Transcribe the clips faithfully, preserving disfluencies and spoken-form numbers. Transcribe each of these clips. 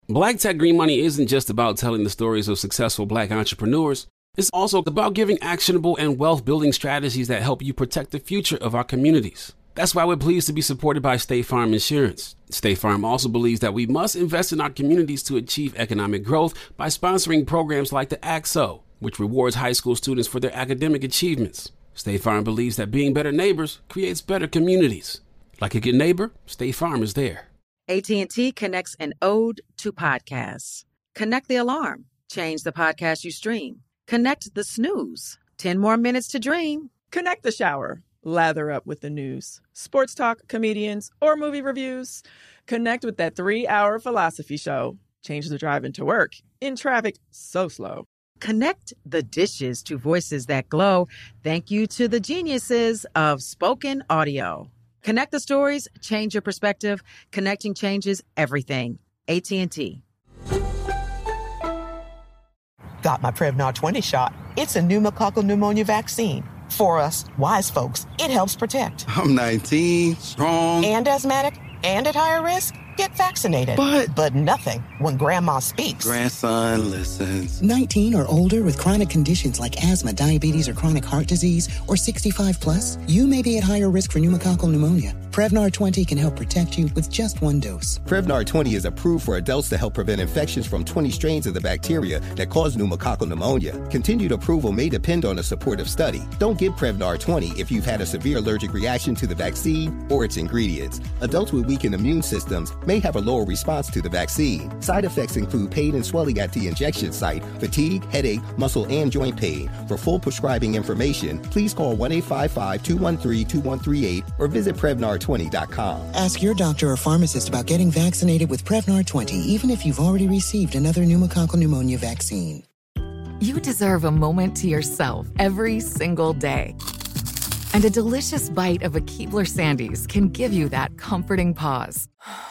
Black Tech Green Money isn't just about telling the stories of successful Black entrepreneurs. It's also about giving actionable and wealth-building strategies that help you protect the future of our communities. That's why we're pleased to be supported by State Farm Insurance. State Farm also believes that we must invest in our communities to achieve economic growth by sponsoring programs like the A C S O, which rewards high school students for their academic achievements. State Farm believes that being better neighbors creates better communities. Like a good neighbor, State Farm is there. A T and T connects an ode to podcasts. Connect the alarm. Change the podcast you stream. Connect the snooze. ten more minutes to dream. Connect the shower. Lather up with the news. Sports talk, comedians, or movie reviews. Connect with that three-hour philosophy show. Change the drive into work. In traffic so slow. Connect the dishes to voices that glow. Thank you to the geniuses of spoken audio. Connect the stories, change your perspective. Connecting changes everything. A T and T. Got my Prevnar twenty shot. It's a pneumococcal pneumonia vaccine. For us, wise folks, it helps protect. I'm nineteen, strong. And asthmatic, and at higher risk. Get vaccinated. But... But nothing when grandma speaks. Grandson listens. nineteen or older with chronic conditions like asthma, diabetes, or chronic heart disease, or sixty-five plus, you may be at higher risk for pneumococcal pneumonia. Prevnar twenty can help protect you with just one dose. Prevnar twenty is approved for adults to help prevent infections from twenty strains of the bacteria that cause pneumococcal pneumonia. Continued approval may depend on a supportive study. Don't get Prevnar twenty if you've had a severe allergic reaction to the vaccine or its ingredients. Adults with weakened immune systems may have a lower response to the vaccine. Side effects include pain and swelling at the injection site, fatigue, headache, muscle, and joint pain. For full prescribing information, please call one eight five five, two one three, two one three eight or visit Prevnar twenty dot com. Ask your doctor or pharmacist about getting vaccinated with Prevnar twenty, even if you've already received another pneumococcal pneumonia vaccine. You deserve a moment to yourself every single day. And a delicious bite of a Keebler Sandies can give you that comforting pause.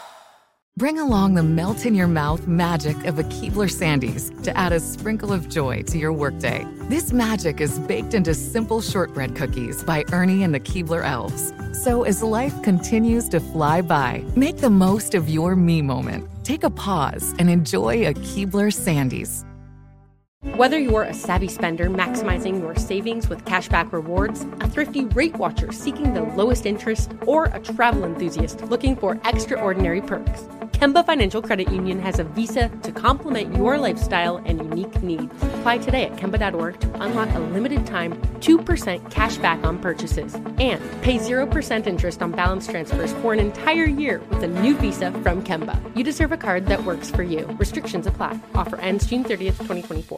Bring along the melt-in-your-mouth magic of a Keebler Sandies to add a sprinkle of joy to your workday. This magic is baked into simple shortbread cookies by Ernie and the Keebler Elves. So as life continues to fly by, make the most of your me moment. Take a pause and enjoy a Keebler Sandies. Whether you're a savvy spender maximizing your savings with cashback rewards, a thrifty rate watcher seeking the lowest interest, or a travel enthusiast looking for extraordinary perks, Kemba Financial Credit Union has a visa to complement your lifestyle and unique needs. Apply today at Kemba dot org to unlock a limited time two percent cash back on purchases and pay zero percent interest on balance transfers for an entire year with a new visa from Kemba. You deserve a card that works for you. Restrictions apply. Offer ends June thirtieth, twenty twenty-four.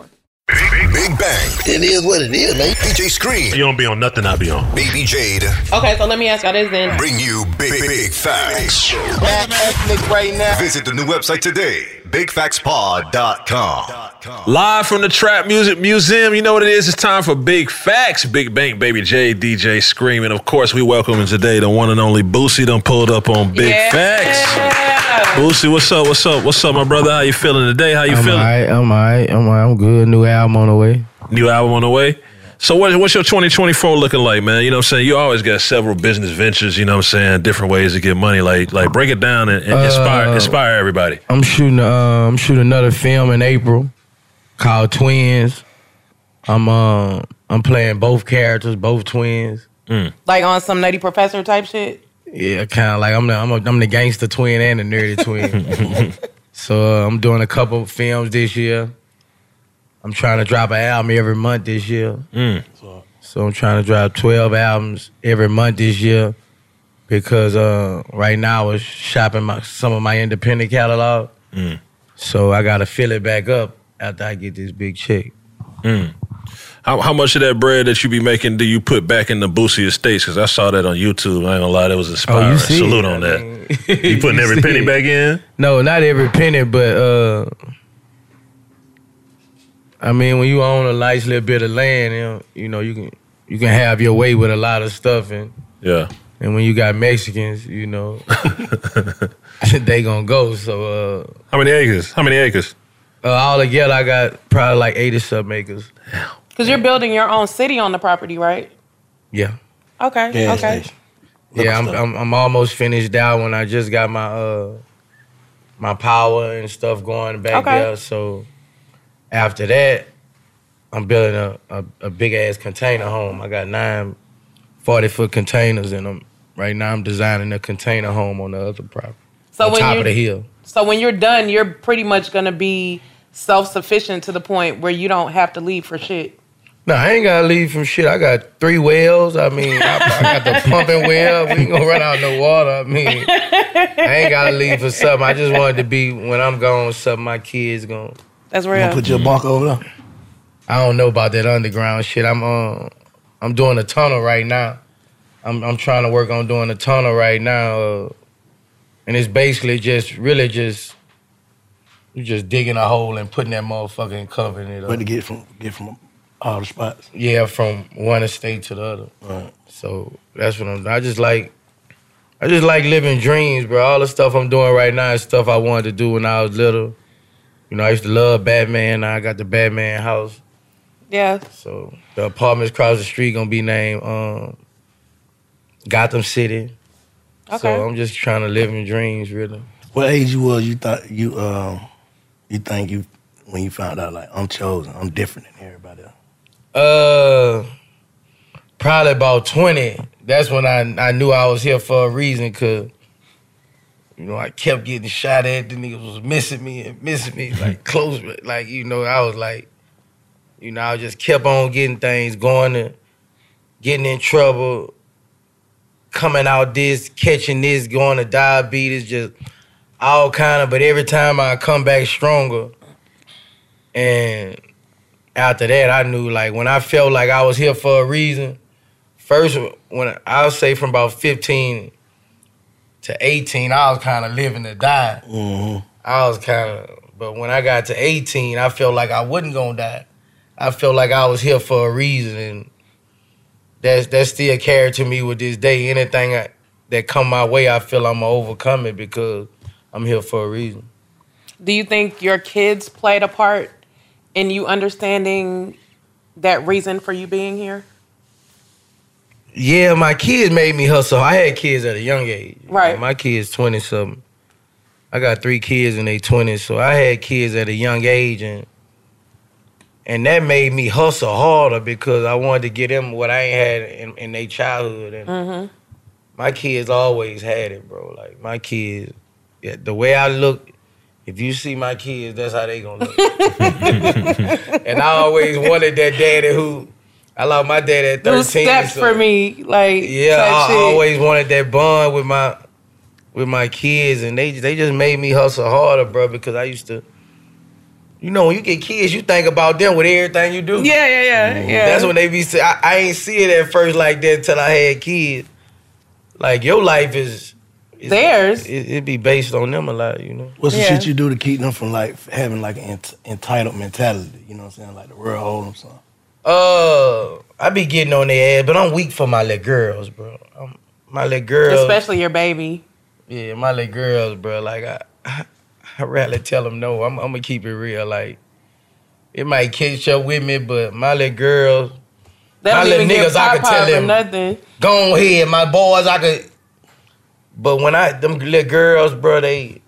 Big Bang. It is what it is, man. D J Scream. You don't be on nothing, I be on. Baby Jade. Okay, so let me ask y'all this then. Bring you big, big, big facts. Back ethnic right now. Visit the new website today, big facts pod dot com. Live from the Trap Music Museum. You know what it is? It's time for Big Facts. Big Bang, Baby J, D J Scream. And of course, we welcome today the one and only Boosie done pulled up on Big yeah. Facts. Boosie, what's up? What's up? What's up, my brother? How you feeling today? How you I'm feeling? All right, I'm all right. I'm all right. I'm good. New album on the way. New album on the way? So what, what's your twenty twenty-four looking like, man? You know what I'm saying? You always got several business ventures, you know what I'm saying, different ways to get money. Like, like break it down and, and inspire, uh, inspire everybody. I'm shooting, uh, I'm shooting another film in April called Twins. I'm, uh, I'm playing both characters, both twins. Mm. Like on some Nutty Professor type shit? Yeah, kind of like I'm the, I'm, a, I'm the gangster twin and the nerdy twin. So uh, I'm doing a couple films this year. I'm trying to drop an album every month this year. Mm. So I'm trying to drop twelve albums every month this year because uh, right now I was shopping my, some of my independent catalog. Mm. So I got to fill it back up after I get this big check. Mm. How, how much of that bread that you be making do you put back in the Boosie Estates? Because I saw that on YouTube. I ain't gonna lie, that was inspiring. Oh, you see Salute it. on I that. mean, You putting you every penny it. back in? No, not every penny, but uh, I mean, when you own a nice little bit of land, you know, you know, you can you can have your way with a lot of stuff, and yeah. And when you got Mexicans, you know, they gonna go. So uh, how many acres? How many acres? Uh, all together, I got probably like eighty something acres. Because you're building your own city on the property, right? Yeah. Okay. Yeah, okay. Yeah, I'm, I'm I'm almost finished that one. I just got my uh my power and stuff going back Okay. there. So after that, I'm building a, a, a big ass container home. I got nine forty foot containers in them. Right now, I'm designing a container home on the other property. So on when top you of the hill. So when you're done, you're pretty much gonna be self-sufficient to the point where you don't have to leave for shit. No, I ain't gotta leave from shit. I got three wells. I mean, I, I got the pumping well. We ain't gonna run out no water. I mean, I ain't gotta leave for something. I just wanted to be, when I'm gone, something my kids gonna. That's You real. gonna put your bunker over there? I don't know about that underground shit. I'm uh, I'm doing a tunnel right now. I'm I'm trying to work on doing a tunnel right now, uh, and it's basically just really just you just digging a hole and putting that motherfucker and covering it up. Where to get from get from all the spots? Yeah, from one estate to the other. Right. So that's what I'm. I just like, I just like living dreams, bro. All the stuff I'm doing right now is stuff I wanted to do when I was little. You know, I used to love Batman. Now I got the Batman house. Yeah. So the apartments across the street gonna be named um, Gotham City. Okay. So I'm just trying to live in dreams, really. What age you was? You thought you um, you think you when you found out like I'm chosen, I'm different than everybody else. Uh, probably about twenty. That's when I I knew I was here for a reason, cause you know I kept getting shot at. The niggas was missing me and missing me like close, like you know I was like, you know I just kept on getting things going and getting in trouble, coming out this, catching this, going to diabetes, just all kind of. But every time I come back stronger, and after that, I knew, like, when I felt like I was here for a reason, first, when I'll say from about fifteen to eighteen, I was kind of living to die. Mm-hmm. I was kind of, but when I got to eighteen, I felt like I wasn't gonna die. I felt like I was here for a reason, and that's, that still carried to me with this day. Anything I, that come my way, I feel I'm gonna overcome it because I'm here for a reason. Do you think your kids played a part in you understanding that reason for you being here? Yeah, my kids made me hustle. I had kids at a young age. Right. My kids twenty-something. I got three kids in their twenties, so I had kids at a young age, and and that made me hustle harder because I wanted to get them what I ain't had in, in their childhood. And Mm-hmm. my kids always had it, bro. Like, my kids, yeah, the way I look, if you see my kids, that's how they gonna look. And I always wanted that daddy who, I lost my dad at thirteen. Who stepped so- for me, like, Yeah, type I shit. always wanted that bond with my with my kids, and they they just made me hustle harder, bro, because I used to, you know, when you get kids, you think about them with everything you do. Yeah, yeah, yeah, yeah. That's when they be say, I, I ain't see it at first like that until I had kids. Like, your life is, is theirs. It, it be based on them a lot, you know. What's the Yeah. shit you do to keep them from like having like an ent- entitled mentality? You know what I'm saying? Like the world hold them something. Uh, I be getting on their ass, but I'm weak for my little girls, bro. I'm, my little girls. Especially your baby. Yeah, my little girls, bro. Like, I, I, I rarely tell them no. I'm, I'm gonna keep it real. Like, it might catch up with me, but my little girls, They my don't little even get niggas, I could pop tell pop or them, nothing. go ahead. My boys, I could. But when I, them little girls, bro, they,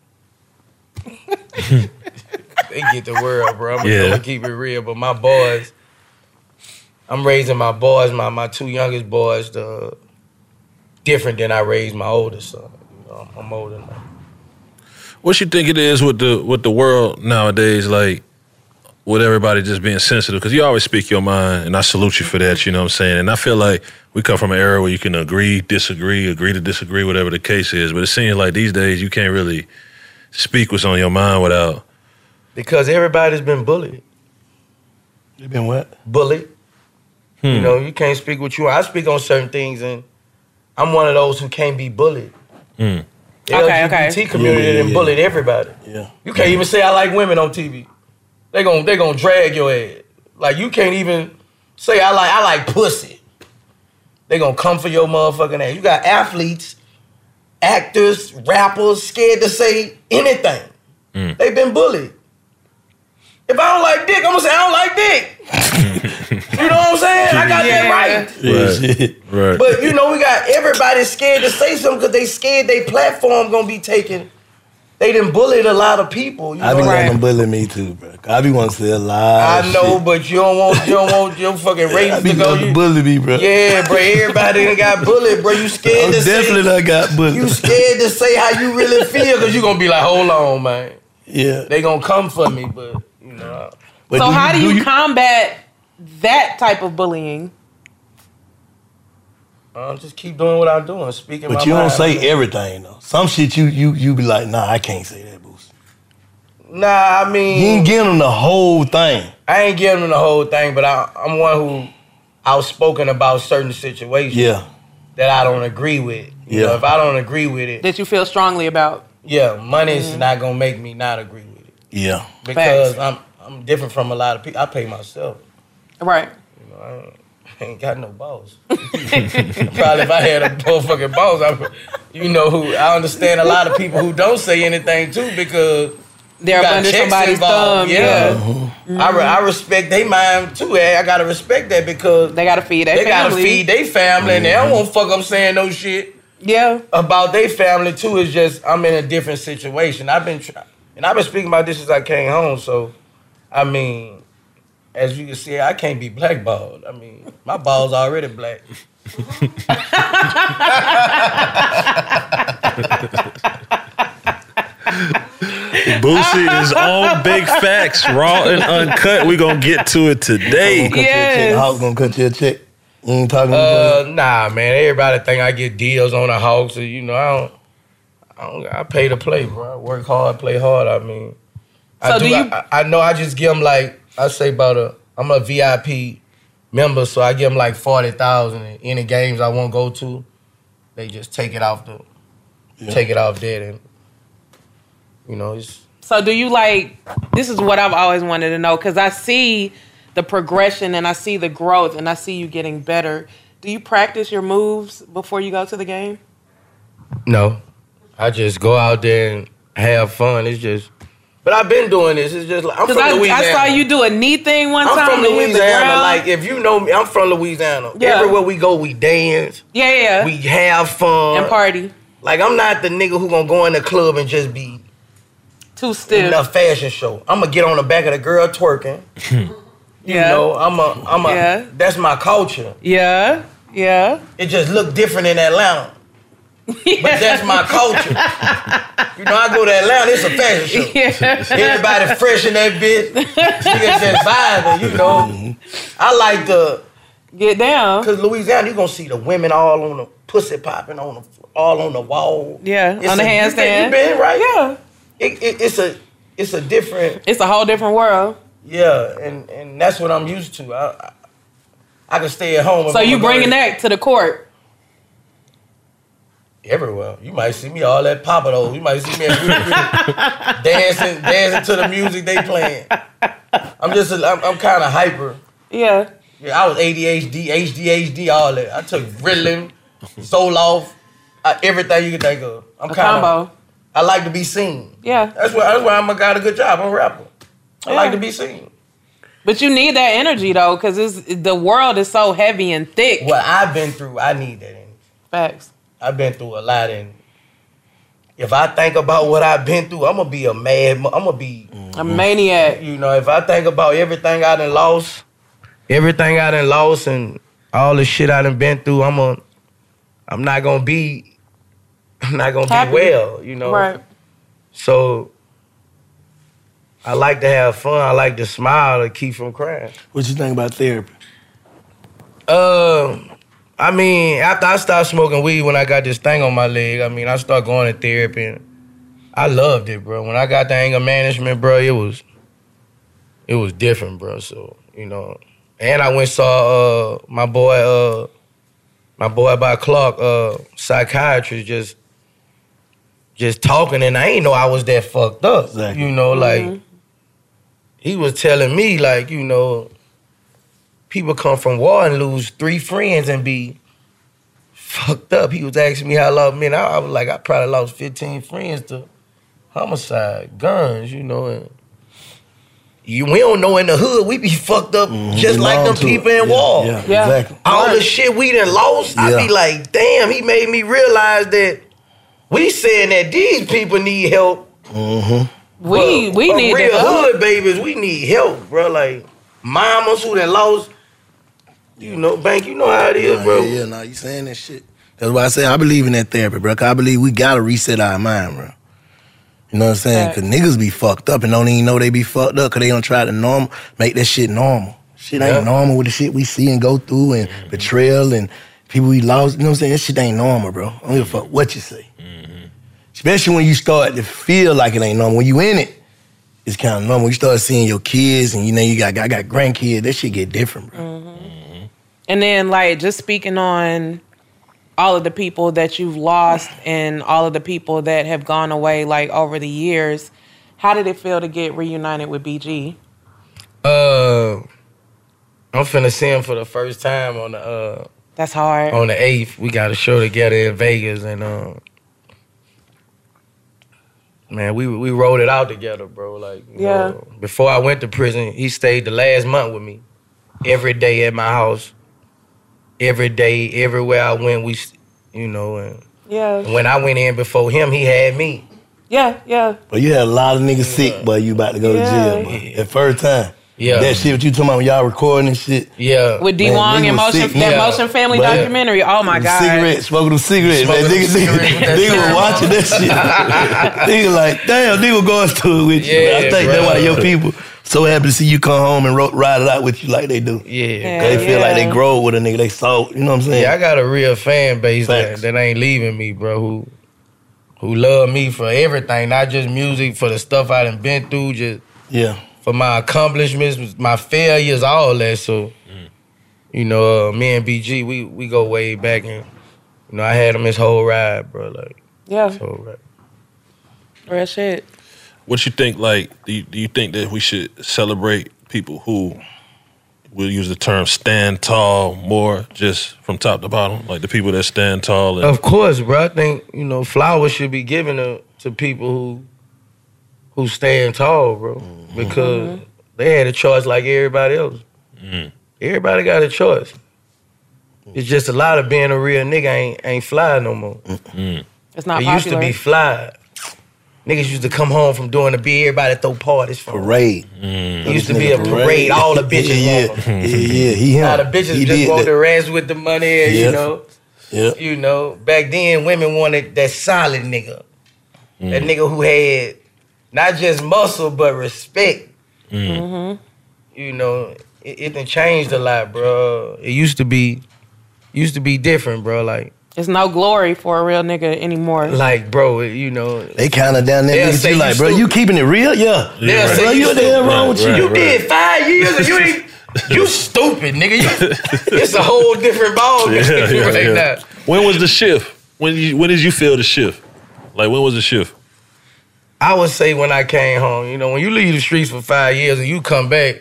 they get the world, bro. I'm gonna Yeah. go and keep it real. But my boys, I'm raising my boys, my my two youngest boys, the different than I raised my oldest son. You know, I'm, I'm older now. What you think it is with the with the world nowadays, like with everybody just being sensitive? Because you always speak your mind, and I salute you for that. You know what I'm saying? And I feel like we come from an era where you can agree, disagree, agree to disagree, whatever the case is. But it seems like these days you can't really speak what's on your mind without. Because everybody's been bullied. You been what? Bullied. Hmm. You know, you can't speak what you want. I speak on certain things, and I'm one of those who can't be bullied. Hmm. The Okay, L G B T okay. community Yeah, yeah, done yeah. bullied everybody. Yeah. You can't even say I like women on T V. They gon' they gon' drag your ass. Like, you can't even say I like I like pussy. They gonna come for your motherfucking ass. You got athletes, actors, rappers scared to say anything. Mm. They've been bullied. If I don't like dick, I'm gonna say I don't like dick. You know what I'm saying? I got Yeah. that right. Right. Right. But you know, we got everybody scared to say something because they scared their platform gonna be taken they done bullied a lot of people. You I know? be letting them bully me too, bro. I be wanting to say a lot. I of know, shit. but you don't want you don't want your fucking I ratings be to go. letting You, bully me, bro. yeah, bro. Everybody done got bullied, bro. You scared I'm to definitely say done got bullied. you scared to say how you really feel because you gonna be like, hold on, man. Yeah, they gonna come for me, but you know. But so do how you- do do you, you- combat that type of bullying? Uh, just keep doing what I'm doing, speaking. But my you don't mind. say everything though. Some shit you you you be like, nah, I can't say that, Boost. Nah, I mean, You ain't giving them the whole thing. I ain't giving them the whole thing, but I, I'm one who outspoken about certain situations. Yeah. That I don't agree with. You Yeah. know, if I don't agree with it, That you feel strongly about? yeah, money's Mhm. not gonna make me not agree with it. Yeah. Because I'm I'm different from a lot of people. I pay myself. Right. You know, I ain't, I ain't got no boss. Probably if I had a motherfucking boss, I, you know who. I understand a lot of people who don't say anything too because They're you got under checks somebody's involved. thumb, yeah. Mm-hmm. I, re- I respect they mind too. eh? I gotta respect that because they gotta feed their they gotta family. feed their family, and they don't want to fuck up saying no shit. Yeah. About their family too. Is just I'm in a different situation. I've been try- and I've been speaking about this since I came home. So, I mean, as you can see, I can't be blackballed. I mean, my ball's already black. Boosie is on Big Facts, raw and uncut. We gonna get to it today. Hawk gonna cut you a check. You ain't talking Uh, about nah, man. Everybody think I get deals on the Hawks. So, you know, I don't. I don't. I pay to play, bro. I work hard, play hard. I mean, I So do. do you- I, I know. I just give them like I say about a. I'm a V I P member, so I give them like forty thousand. Any games I won't go to, they just take it off the. Yeah. Take it off there, and you know it's. So do you like, this is what I've always wanted to know, because I see the progression and I see the growth and I see you getting better. Do you practice your moves before you go to the game? No, I just go out there and have fun. It's just, but I've been doing this. It's just like I'm Because from I, Louisiana. I saw you do a knee thing one I'm time. from to hit the Louisiana. ground. Like if you know me, I'm from Louisiana. Yeah. Everywhere we go, we dance. Yeah, yeah. We have fun And party. Like I'm not the nigga who gonna go in the club and just be too stiff. in a fashion show. I'm gonna get on the back of the girl twerking. You Yeah. know, I'm a, I'm a. Yeah. That's my culture. Yeah, yeah. It just look different in Atlanta. But that's my culture. You know, I go to Atlanta, it's a fashion show. Yeah. Everybody fresh in that bitch. Niggas just vibing, you know. I like to get down. Cause Louisiana, you gonna see the women all on the pussy popping on the all on the wall. Yeah, It's on the a- you handstand. been- You been right? Yeah. It, it, it's a it's a different. It's a whole different world. Yeah, and and that's what I'm used to. I I, I can stay at home. if So I'm you gonna bringing go that to the court? everywhere. You might see me all that Papa though. You might see me at dancing dancing to the music they playing. I'm just a, I'm, I'm kind of hyper. Yeah. Yeah, I was A D H D, H D H D, all that. I took Ritalin, Zoloft, uh, everything you can think of. I'm A kind combo. of. I like to be seen. Yeah. That's why. That's why I'm a, got a good job. I'm a rapper. I Yeah. like to be seen. But you need that energy though, because it's the world is so heavy and thick. What I've been through, I need that energy. Facts. I've been through a lot, and if I think about what I've been through, I'm gonna be a mad. I'm gonna be a maniac. You know, if I think about everything I done lost, everything I done lost, and all the shit I done been through, I'm a, I'm not gonna be, I'm not gonna Happy. be well. You know, Right. So I like to have fun. I like to smile to keep from crying. What you think about therapy? Uh, I mean, after I stopped smoking weed, when I got this thing on my leg, I mean, I started going to therapy, and I loved it, bro. When I got the anger management, bro, it was, it was different, bro. So you know, and I went saw uh my boy, uh, my boy by Clark, uh, psychiatrist, just, just talking, and I ain't know I was that fucked up. Exactly. You know, like. Mhm. He was telling me, like, you know, people come from war and lose three friends and be fucked up. He was asking me how I lost men. I, I was like, I probably lost fifteen friends to homicide, guns, you know. And you, we don't know in the hood, we be fucked up Mm-hmm. just like them people in war. Yeah, yeah, exactly. All the shit we done lost, I Yeah. be like, damn, he made me realize that we saying that these people need help. Mm-hmm. We we but need real to go. hood babies. We need help, bro. Like mamas who done lost. You know, Bank. You know how it is, Nah, bro. Yeah, yeah, nah, you saying that shit. That's why I say I believe in that therapy, bro. 'Cause I believe we gotta reset our mind, bro. You know what I'm saying? Cause niggas be fucked up and don't even know they be fucked up cause they don't try to normal, make that shit normal. Shit ain't Yeah. normal with the shit we see and go through and mm-hmm. betrayal and people we lost. You know what I'm saying? That shit ain't normal, bro. I don't give a fuck what you say. Mm-hmm. Especially when you start to feel like it ain't normal. When you in it, it's kind of normal. When you start seeing your kids and you know you got, I got grandkids, that shit get different, bro. Mm-hmm. And then like just speaking on all of the people that you've lost and all of the people that have gone away like over the years, how did it feel to get reunited with B G? Uh, I'm finna see him for the first time on the uh. That's hard. On the eighth, we got a show together in Vegas, and uh, man, we we rolled it out together, bro. Like, you Yeah. know, before I went to prison, he stayed the last month with me, every day at my house, every day, everywhere I went, we, you know, and Yeah. when I went in before him, he had me. Yeah, yeah. But you had a lot of niggas sick, but you about to go Yeah. to jail, boy. That first time. Yeah. That shit what you talking about when y'all recording and shit. Yeah. With D Man, Wong nigga and was Motion, sick, that nigga. Motion Family But- documentary. Oh my god. Cigarettes, smoking them cigarettes, man. Smoking Nigga, them cigarettes with that nigga, nigga was cigarette. watching that shit. Nigga like, damn, nigga going through it with you. Yeah, I think bro. that's why your people so happy to see you come home and ro- ride it out with you like they do. Yeah. Cause they feel Yeah. like they grow with a nigga, they saw, you know what I'm saying? Yeah, I got a real fan base that, Facts. that ain't leaving me, bro. Who who love me for everything, not just music, for the stuff I done been through, just yeah, for my accomplishments, my failures, all that. So, you know, uh, me and B G, we we go way back, and you know, I had him his whole ride, bro. Like, Yeah. his whole ride. Real shit. What you think? Like, do you, do you think that we should celebrate people who, we'll use the term, stand tall more, just from top to bottom? Like the people that stand tall. And, Of course, bro. I think, you know, flowers should be given to, to people who who stand tall, bro. Because they had a choice like everybody else. Mm. Everybody got a choice. It's just a lot of being a real nigga ain't ain't fly no more. Mm. It's not It popular. used to be fly. Niggas used to come home from doing the beer, everybody throw parties for 'em. Parade. It used to be a parade. All the bitches yeah, want yeah, 'em. yeah, yeah. He him. All the bitches He just did want that. the rest with the money, and, Yeah. you know. Yeah. You know, back then women wanted that solid nigga. Mm. That nigga who had not just muscle but respect. Mm-hmm. You know, it, it done changed a lot, bro. It used to be used to be different, bro. Like There's no glory for a real nigga anymore. like, bro, you know. They kind of down there They'll niggas say you you like, bro, stupid. you keeping it real? Yeah. They'll say Bro, you you what the hell wrong with Right, you? You did five years and you ain't you stupid, nigga. You, it's a whole different ball game Yeah, yeah, right yeah. now. When was the shift? When you, when did you feel the shift? Like, when was the shift? I would say when I came home, you know, when you leave the streets for five years and you come back,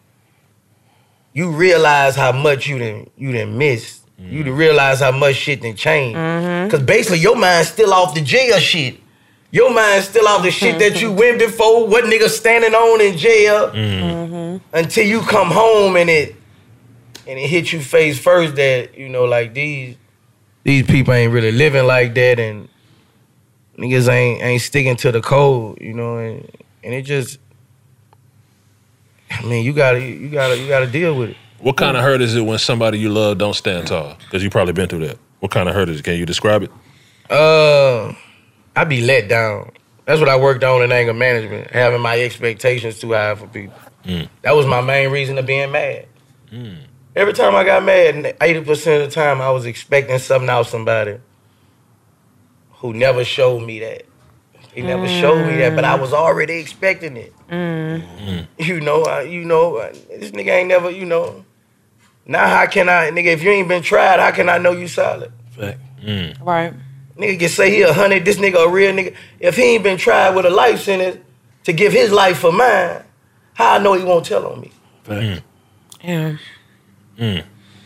you realize how much you done you done missed. You done realize how much shit done changed. Cause basically your mind's still off the jail shit. Your mind's still off the shit that you went before, what nigga standing on in jail, until you come home and it and it hit you face first that, you know, like these these people ain't really living like that, and niggas ain't ain't sticking to the code, you know, and and it just, I mean, you gotta you gotta you gotta deal with it. What kind of hurt is it when somebody you love don't stand tall? Because you probably been through that. What kind of hurt is it? Can you describe it? Uh, I be let down. That's what I worked on in anger management, having my expectations too high for people. Mm. That was my main reason of being mad. Mm. Every time I got mad, eighty percent of the time I was expecting something out of somebody who never showed me that. He never showed me that, but I was already expecting it. Mm. You know, I, you know, I, this nigga ain't never, you know. Now how can I, nigga, if you ain't been tried, how can I know you solid? Fact. Mm. Right. Nigga can say he a hundred, this nigga a real nigga. If he ain't been tried with a life sentence to give his life for mine, how I know he won't tell on me? Fact. Yeah. Mm.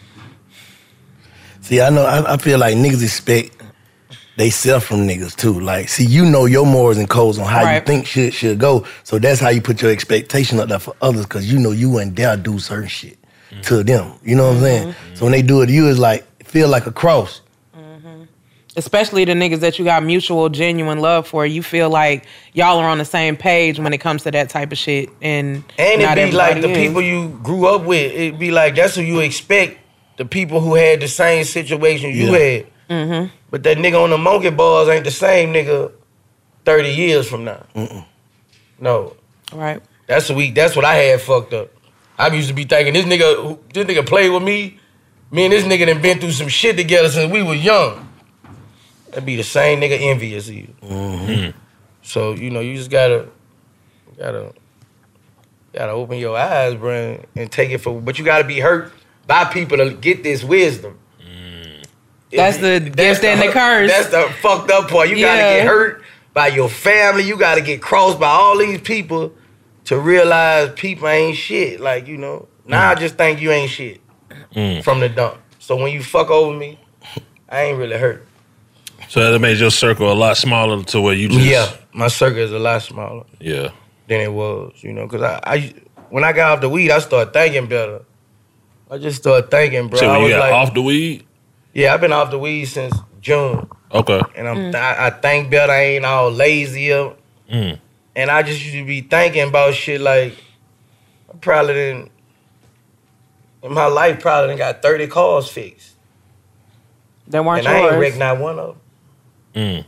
See, I know, I, I feel like niggas expect they self from niggas too. Like, see, you know your morals and codes on how you Right. think shit should go. So that's how you put your expectation up there for others, because you know you wouldn't dare do certain shit to them. You know what I'm saying? So when they do it to you, it's like, feel like a cross. especially the niggas that you got mutual, genuine love for, you feel like y'all are on the same page when it comes to that type of shit. And And not it be like everybody the is. people you grew up with. It be like that's who you expect. The people who had the same situation you Yeah. had. Mm-hmm. But that nigga on the monkey bars ain't the same nigga thirty years from now. Mm-mm. Right. No. That's what we. That's what I had fucked up. I used to be thinking this nigga, who- this nigga played with me. Me and this nigga done been through some shit together since we was young. That'd be the same nigga envious of you. Mm-hmm. So you know you just gotta, gotta, gotta open your eyes, bro, and take it for. But you gotta be hurt by people to get this wisdom. That's the gift and the curse. That's the fucked up part. You gotta Yeah. get hurt by your family. You gotta get crossed by all these people to realize people ain't shit. Like, you know, now I just think you ain't shit Mm. from the dump. So when you fuck over me, I ain't really hurt. So that made your circle a lot smaller to where you just Yeah, my circle is a lot smaller yeah. than it was, you know, because I, I, when I got off the weed, I started thinking better. I just started thinking, bro. So I when you was got like, off the weed? yeah, I've been off the weed since June. Okay. And I'm I, I think better. I ain't all lazy up. Mm. And I just used to be thinking about shit like I probably didn't in my life probably done got thirty cars fixed. That weren't and I ain't yours. wrecked not one of them. Mm.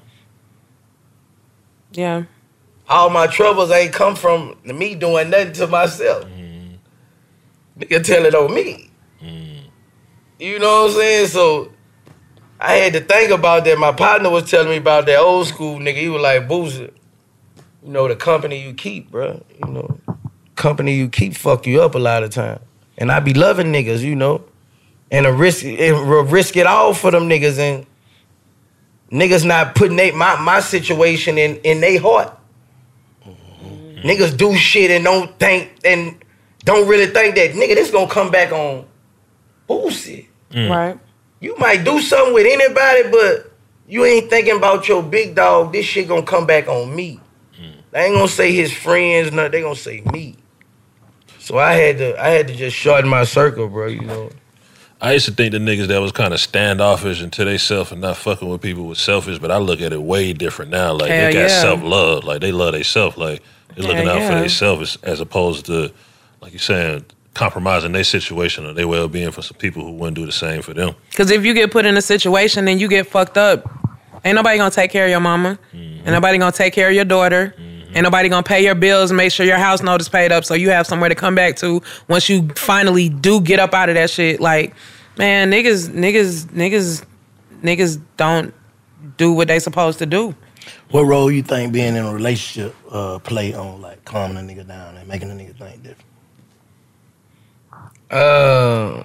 Yeah. All my troubles ain't come from me doing nothing to myself. Nigga tell it on me. You know what I'm saying? So I had to think about that. My partner was telling me about that old school nigga. He was like, Boozer, you know, the company you keep, bro. You know, company you keep fuck you up a lot of time. And I be loving niggas, you know. And a risk and re- risk it all for them niggas. And niggas not putting they, my, my situation in, in their heart. Niggas do shit and don't think and don't really think that nigga this gonna come back on Boosie. Mm. Right. You might do something with anybody, but you ain't thinking about your big dog. This shit gonna come back on me. They ain't gonna say his friends, no, they gonna say me. So I had to, I had to just shorten my circle, bro. You know. I used to think the niggas that was kind of standoffish until they self and not fucking with people was selfish, but I look at it way different now. Like Hell they got yeah. self love, like they love themselves, like they looking Hell out for yeah. themselves as opposed to, like you saying, compromising their situation or their well being for some people who wouldn't do the same for them. Because if you get put in a situation and you get fucked up, ain't nobody gonna take care of your mama. Mm-hmm. Ain't nobody gonna take care of your daughter. Ain't nobody gonna pay your bills and make sure your house note is paid up so you have somewhere to come back to once you finally do get up out of that shit. Like, man, niggas, niggas, niggas, niggas don't do what they supposed to do. What role you think being in a relationship uh, play on like calming a nigga down and making a nigga think different? Uh,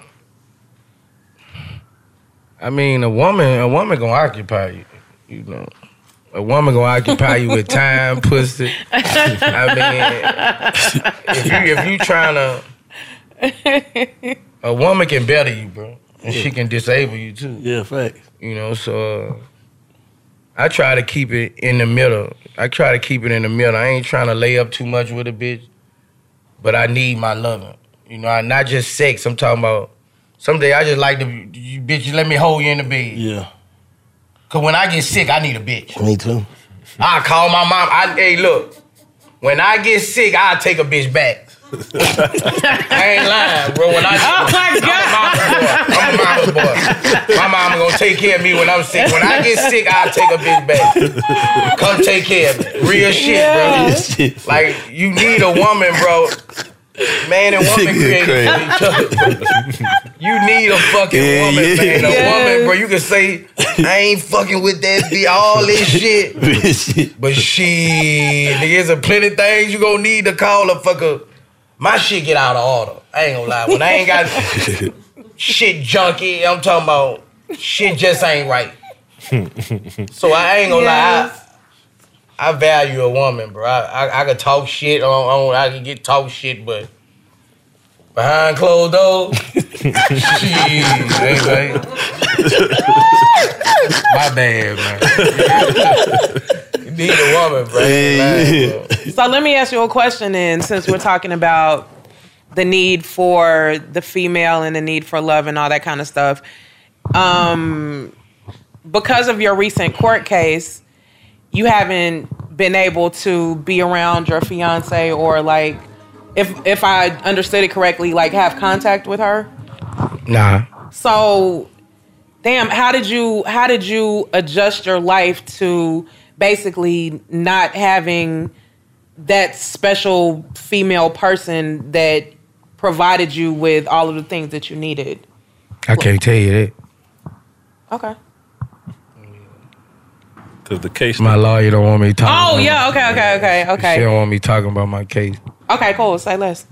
I mean, a woman, a woman gonna occupy you. You know, a woman gonna occupy you with time, pussy. I mean, if you if you trying to, a woman can better you, bro, and she can disable you too. Yeah, facts. You know, so uh, I try to keep it in the middle. I try to keep it in the middle. I ain't trying to lay up too much with a bitch, but I need my loving. You know, not just sex. I'm talking about someday I just like to, you bitch, you let me hold you in the bed. Yeah. Cause when I get sick, I need a bitch. Me too. I call my mom. I, hey, look, when I get sick, I'll take a bitch back. I ain't lying, bro. When I, Oh my God. I'm a mama's boy. I'm a mama's boy. My mama gonna take care of me when I'm sick. When I get sick, I'll take a bitch back. Come take care of me. Real shit, Yeah. bro. Like, you need a woman, bro. Man and woman create each other. You need a fucking Yeah, woman, yeah. man. A Yes. woman, bro. You can say, I ain't fucking with that bitch, all this shit. But shit, there's a plenty of things you gonna need to call a fucker. My shit get out of order. I ain't gonna lie. When I ain't got shit junky, I'm talking about shit just ain't right. So I ain't gonna Yes. lie. I, I value a woman, bro. I, I, I can talk shit on, on, I can get talk shit, but behind closed doors, shit, ain't right. My bad, man. You need a woman, bro. Yeah. So let me ask you a question then, since we're talking about the need for the female and the need for love and all that kind of stuff. Um, because of your recent court case, you haven't been able to be around your fiance or like, if if I understood it correctly, like have contact with her? Nah. So, damn, how did you how did you adjust your life to basically not having that special female person that provided you with all of the things that you needed? I can't tell you that. Okay. Because the case... My lawyer don't want me talking Oh, about yeah, okay, okay, okay, okay. She don't want me talking about my case. Okay, cool. Say less.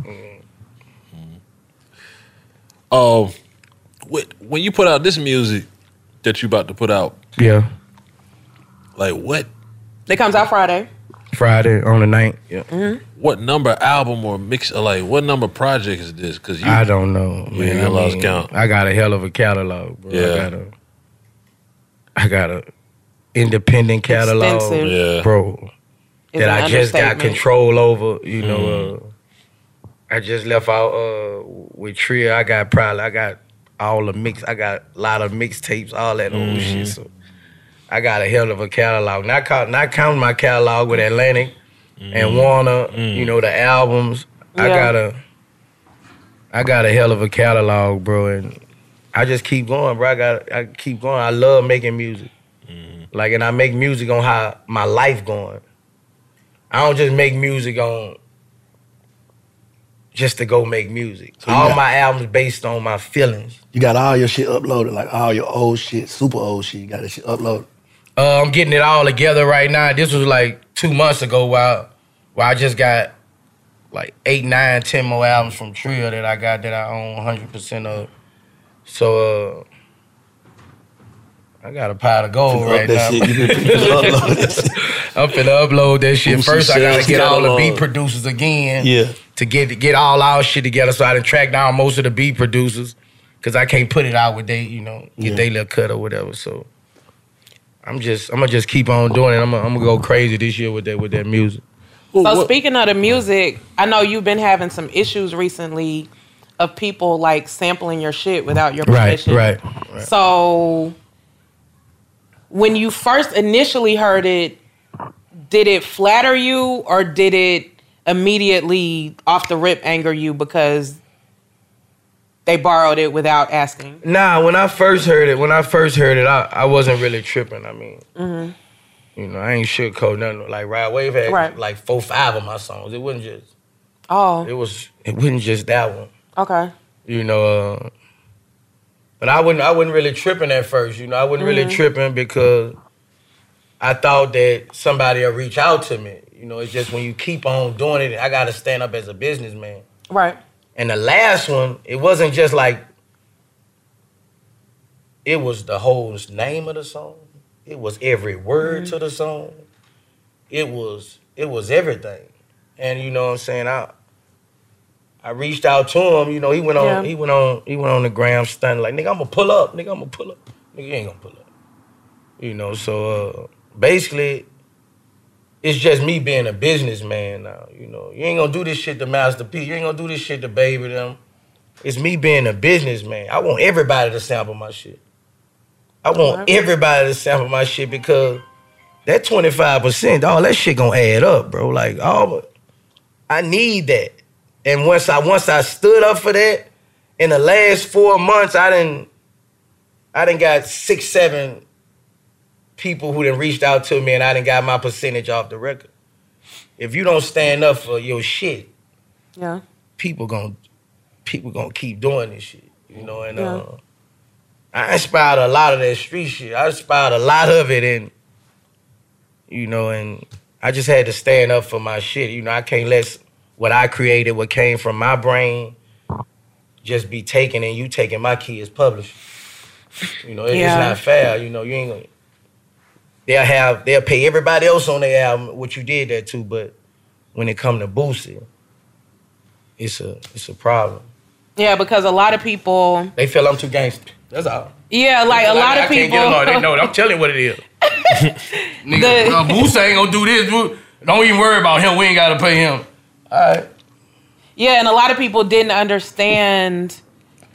Oh, uh, when you put out this music that you about to put out, yeah, like what? It comes out Friday. Friday on the ninth. Yeah. Mm-hmm. What number album or mix? Or like what number project is this? Because I don't know, man. Yeah, I lost mean, count. I got a hell of a catalog, bro. Yeah. I got a, I got a independent catalog, Extensive. Yeah. bro. It's that an I just got understatement. control over. You know, Mm. uh, I just left out uh, with Tria. I got probably I got all the mix. I got a lot of mixtapes, all that old Mhm. shit. So I got a hell of a catalog. Not count, not counting my catalog with Atlantic and Warner. You know the albums. I Yeah. got a, I got a hell of a catalog, bro, and I just keep going, bro. I got, I keep going. I love making music, like, and I make music on how my life going. I don't just make music on just to go make music. So you all got- my albums based on my feelings. You got all your shit uploaded, like all your old shit, super old shit. You got that shit uploaded. Uh, I'm getting it all together right now. This was like two months ago while, while I just got like eight, nine, ten more albums from Trio that I got that I own one hundred percent of. So, uh, I got a pile of gold Finna right up that now. shit. You finna upload that shit. I'm finna upload that shit. Boosie First, I gotta Sales get all the catalog. beat producers again. Yeah. To get to get all our shit together, so I done track down most of the beat producers, cause I can't put it out with they, you know, get Yeah. they little cut or whatever. So I'm just, I'm gonna just keep on doing it. I'm gonna, I'm gonna go crazy this year with that, with that music. So speaking of the music, I know you've been having some issues recently of people like sampling your shit without your Right, permission. right, right. So when you first initially heard it, did it flatter you or did it immediately off the rip anger you because they borrowed it without asking? Nah, when I first heard it, when I first heard it, I, I wasn't really tripping. I mean, Mm-hmm. you know, I ain't sugarcoat nothing. Like Ride Wave had Right. like four, five of my songs. It wasn't just, Oh, it was, it wasn't just that one. okay. You know, uh, but I wouldn't, I wasn't really tripping at first. You know, I wasn't really Mhm. tripping because I thought that somebody will reach out to me. You know, it's just when you keep on doing it, I got to stand up as a businessman. Right. And the last one, it wasn't just like, it was the whole name of the song. It was every word to the song. It was, it was everything. And you know what I'm saying? I I reached out to him, you know, he went on, Yeah. he went on, he went on the gram stunning like, nigga, I'm gonna pull up, nigga, I'm gonna pull up. Nigga, you ain't gonna pull up. You know, so uh, basically, it's just me being a businessman now, you know. You ain't gonna do this shit to Master P. You ain't gonna do this shit to Baby them. It's me being a businessman. I want everybody to sample my shit. I want everybody to sample my shit because that twenty-five percent, all that shit gonna add up, bro. Like, all, I need that. And once I once I stood up for that, in the last four months, I didn't, I done got six, seven people who done reached out to me and I done got my percentage off the record. If you don't stand up for your shit, Yeah. people gonna people gonna keep doing this shit. You know, and Yeah. uh, I inspired a lot of that street shit. I inspired a lot of it, and you know, and I just had to stand up for my shit. You know, I can't let what I created, what came from my brain, just be taken and you taking my kids published. You know, it- Yeah. it's not fair. You know, you ain't gonna. They'll have they'll pay everybody else on their album what you did that too, but when it come to Boosie, it's a it's a problem. Yeah, because a lot of people, They feel I'm too gangster. That's all. yeah, like a lot I of can't people. get along. They know it. I'm telling you what it is. Nigga, The- uh, Boosie ain't gonna do this. Boo- Don't even worry about him. We ain't gotta pay him. All right. Yeah, and a lot of people didn't understand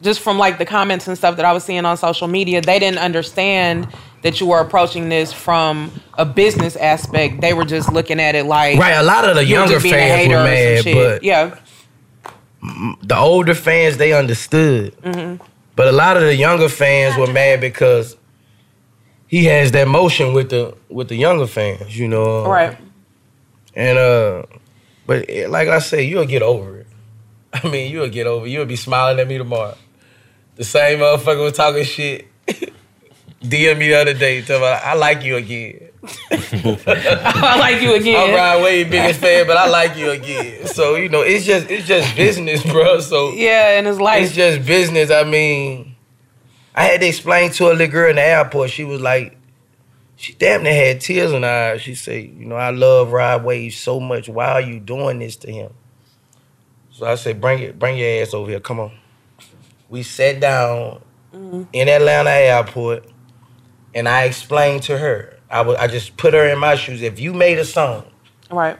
just from like the comments and stuff that I was seeing on social media, they didn't understand that you were approaching this from a business aspect. They were just looking at it like, right. A lot of the younger fans were mad, but yeah, the older fans, they understood. Mm-hmm. But a lot of the younger fans were mad because he has that motion with the with the younger fans, you know. Right. And uh, but like I say, you'll get over it. I mean, you'll get over it. You'll be smiling at me tomorrow. The same motherfucker was talking shit. D M me the other day, tell me I like you again. I like you again. I'm Rod Wade biggest fan, but I like you again. So you know, it's just it's just business, bro. So yeah, and it's like it's just business. I mean, I had to explain to a little girl in the airport. She was like, she damn near had tears in her eyes. She said, you know, I love Rod Wade so much. Why are you doing this to him? So I said, bring it, bring your ass over here. Come on. We sat down mm-hmm. in Atlanta airport. And I explained to her, I, w- I just put her in my shoes. If you made a song, right,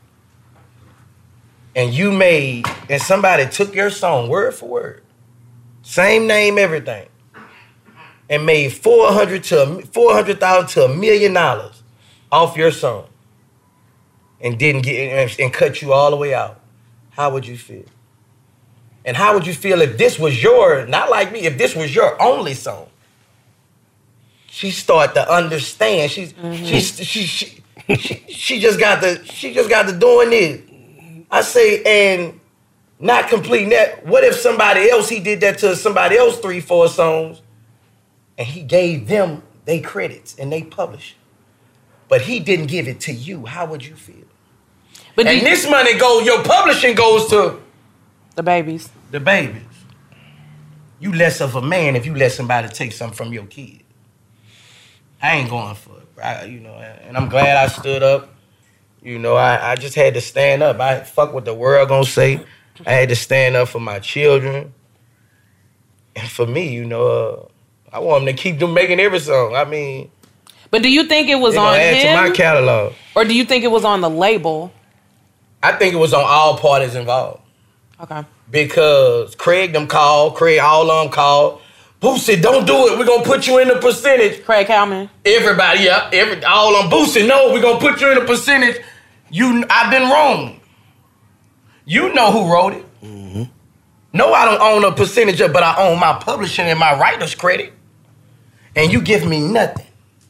and you made, and somebody took your song word for word, same name, everything, and made four hundred to four hundred thousand to a million dollars off your song, and didn't get and, and cut you all the way out, how would you feel? And how would you feel if this was your, not like me, if this was your only song? She started to understand. She's mm-hmm. she, she, she, she she just got the she just got the doing this. I say, and not completing that. What if somebody else he did that to somebody else three four songs, and he gave them they credits and they published, but he didn't give it to you? How would you feel? But and you, this money goes. Your publishing goes to the babies. The babies. You less of a man if you let somebody take something from your kid. I ain't going for it, I, you know, and I'm glad I stood up. You know, I, I just had to stand up. I fuck what the world gonna say. I had to stand up for my children. And for me, you know, uh, I want them to keep them making every song. I mean. But do you think it was they on add him? To my catalog. Or do you think it was on the label? I think it was on all parties involved. Okay. Because Craig them called, Craig all of them called. Boosie, don't do it. We're going to put you in the percentage. Craig Cowman. Everybody, yeah. Every, all on Boosie, no, we're going to put you in the percentage. You, I've been wrong. You know who wrote it. Mm-hmm. No, I don't own a percentage of it, but I own my publishing and my writer's credit. And you give me nothing.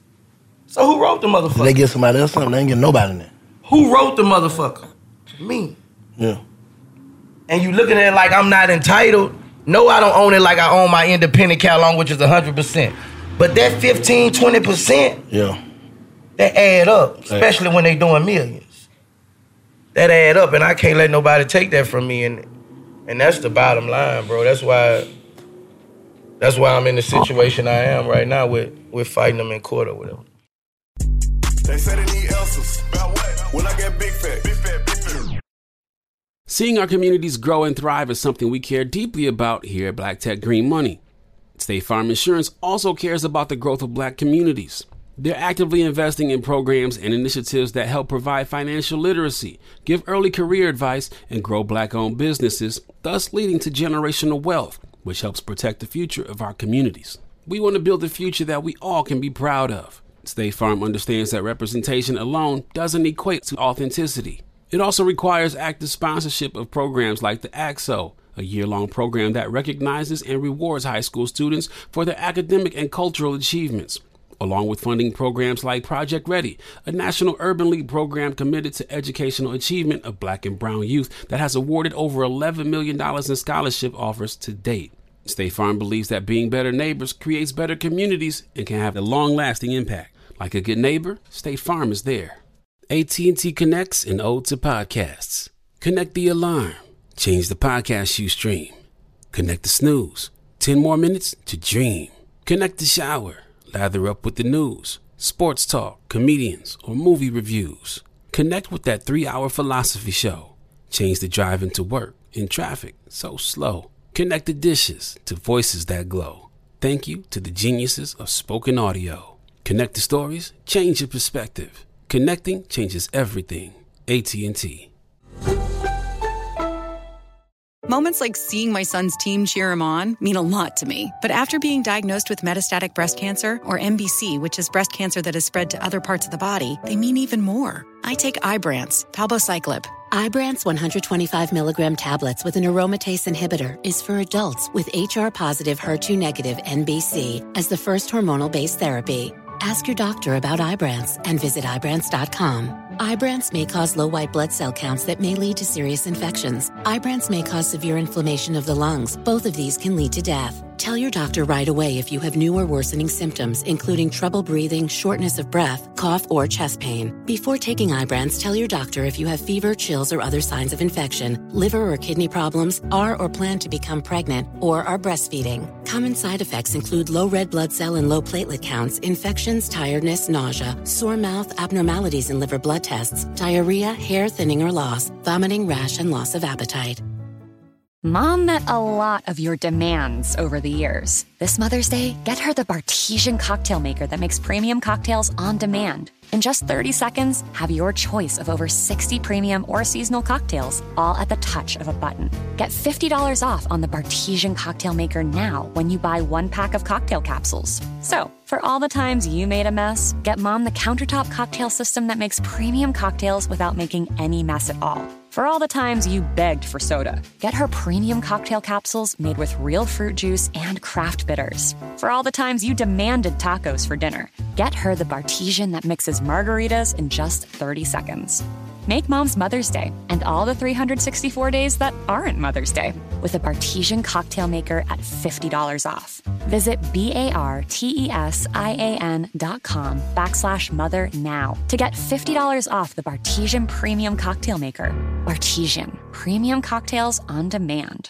So who wrote the motherfucker? They give somebody else something, they ain't get nobody in there. Who wrote the motherfucker? Me. Yeah. And you looking at it like I'm not entitled. No, I don't own it like I own my independent catalog, which is one hundred percent. But that fifteen, twenty percent, yeah, that add up, especially when they doing millions. That add up, and I can't let nobody take that from me. And and that's the bottom line, bro. That's why that's why I'm in the situation I am right now with, with fighting them in court or whatever. They say they need answers. About what? When I get big fat, big fat, big fat. Seeing our communities grow and thrive is something we care deeply about here at Black Tech Green Money. State Farm Insurance also cares about the growth of Black communities. They're actively investing in programs and initiatives that help provide financial literacy, give early career advice, and grow Black-owned businesses, thus leading to generational wealth, which helps protect the future of our communities. We want to build a future that we all can be proud of. State Farm understands that representation alone doesn't equate to authenticity. It also requires active sponsorship of programs like the A X O, a year-long program that recognizes and rewards high school students for their academic and cultural achievements, along with funding programs like Project Ready, a National Urban League program committed to educational achievement of Black and brown youth that has awarded over eleven million dollars in scholarship offers to date. State Farm believes that being better neighbors creates better communities and can have a long-lasting impact. Like a good neighbor, State Farm is there. A T and T connects an ode to podcasts. Connect the alarm. Change the podcast you stream. Connect the snooze. Ten more minutes to dream. Connect the shower. Lather up with the news, sports talk, comedians, or movie reviews. Connect with that three-hour philosophy show. Change the drive into work in traffic so slow. Connect the dishes to voices that glow. Thank you to the geniuses of spoken audio. Connect the stories, change your perspective. Connecting changes everything. A T and T. Moments like seeing my son's team cheer him on mean a lot to me. But after being diagnosed with metastatic breast cancer, or M B C, which is breast cancer that has spread to other parts of the body, they mean even more. I take Ibrance, palbociclib. Ibrance one hundred twenty-five milligram tablets with an aromatase inhibitor is for adults with H R-positive, H E R two negative N B C as the first hormonal-based therapy. Ask your doctor about Ibrance and visit Ibrance dot com. Ibrance may cause low white blood cell counts that may lead to serious infections. Ibrance may cause severe inflammation of the lungs. Both of these can lead to death. Tell your doctor right away if you have new or worsening symptoms, including trouble breathing, shortness of breath, cough, or chest pain. Before taking Ibrance, tell your doctor if you have fever, chills, or other signs of infection, liver or kidney problems, are or plan to become pregnant, or are breastfeeding. Common side effects include low red blood cell and low platelet counts, infections, tiredness, nausea, sore mouth, abnormalities in liver blood tests, diarrhea, hair thinning or loss, vomiting, rash, and loss of appetite. Mom met a lot of your demands over the years. This Mother's Day, get her the Bartesian cocktail maker that makes premium cocktails on demand. In just thirty seconds, have your choice of over sixty premium or seasonal cocktails, all at the touch of a button. Get fifty dollars off on the Bartesian cocktail maker now when you buy one pack of cocktail capsules. So, for all the times you made a mess, get Mom the countertop cocktail system that makes premium cocktails without making any mess at all. For all the times you begged for soda, get her premium cocktail capsules made with real fruit juice and craft bitters. For all the times you demanded tacos for dinner, get her the Bartesian that mixes margaritas in just thirty seconds. Make Mom's Mother's Day and all the three hundred sixty-four days that aren't Mother's Day with a Bartesian cocktail maker at fifty dollars off. Visit B-A-R-T-E-S-I-A-N dot com backslash mother now to get fifty dollars off the Bartesian Premium Cocktail Maker. Bartesian, premium cocktails on demand.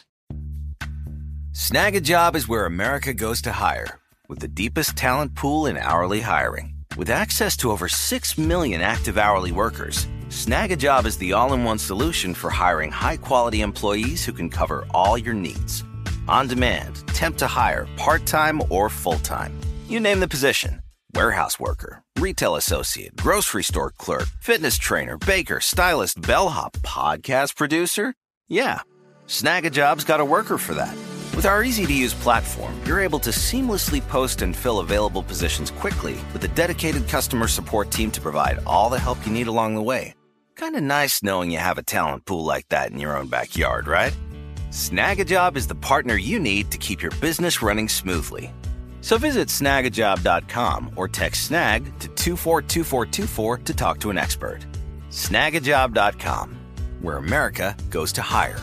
Snag a Job is where America goes to hire, with the deepest talent pool in hourly hiring. With access to over six million active hourly workers, Snag a Job is the all-in-one solution for hiring high-quality employees who can cover all your needs. On demand, temp to hire, part-time or full-time. You name the position. Warehouse worker, retail associate, grocery store clerk, fitness trainer, baker, stylist, bellhop, podcast producer. Yeah, Snag a Job's got a worker for that. With our easy-to-use platform, you're able to seamlessly post and fill available positions quickly with a dedicated customer support team to provide all the help you need along the way. Kind of nice knowing you have a talent pool like that in your own backyard, right? Snag a Job is the partner you need to keep your business running smoothly. So visit snag a job dot com or text SNAG to two four two four two four to talk to an expert. snag a job dot com, where America goes to hire.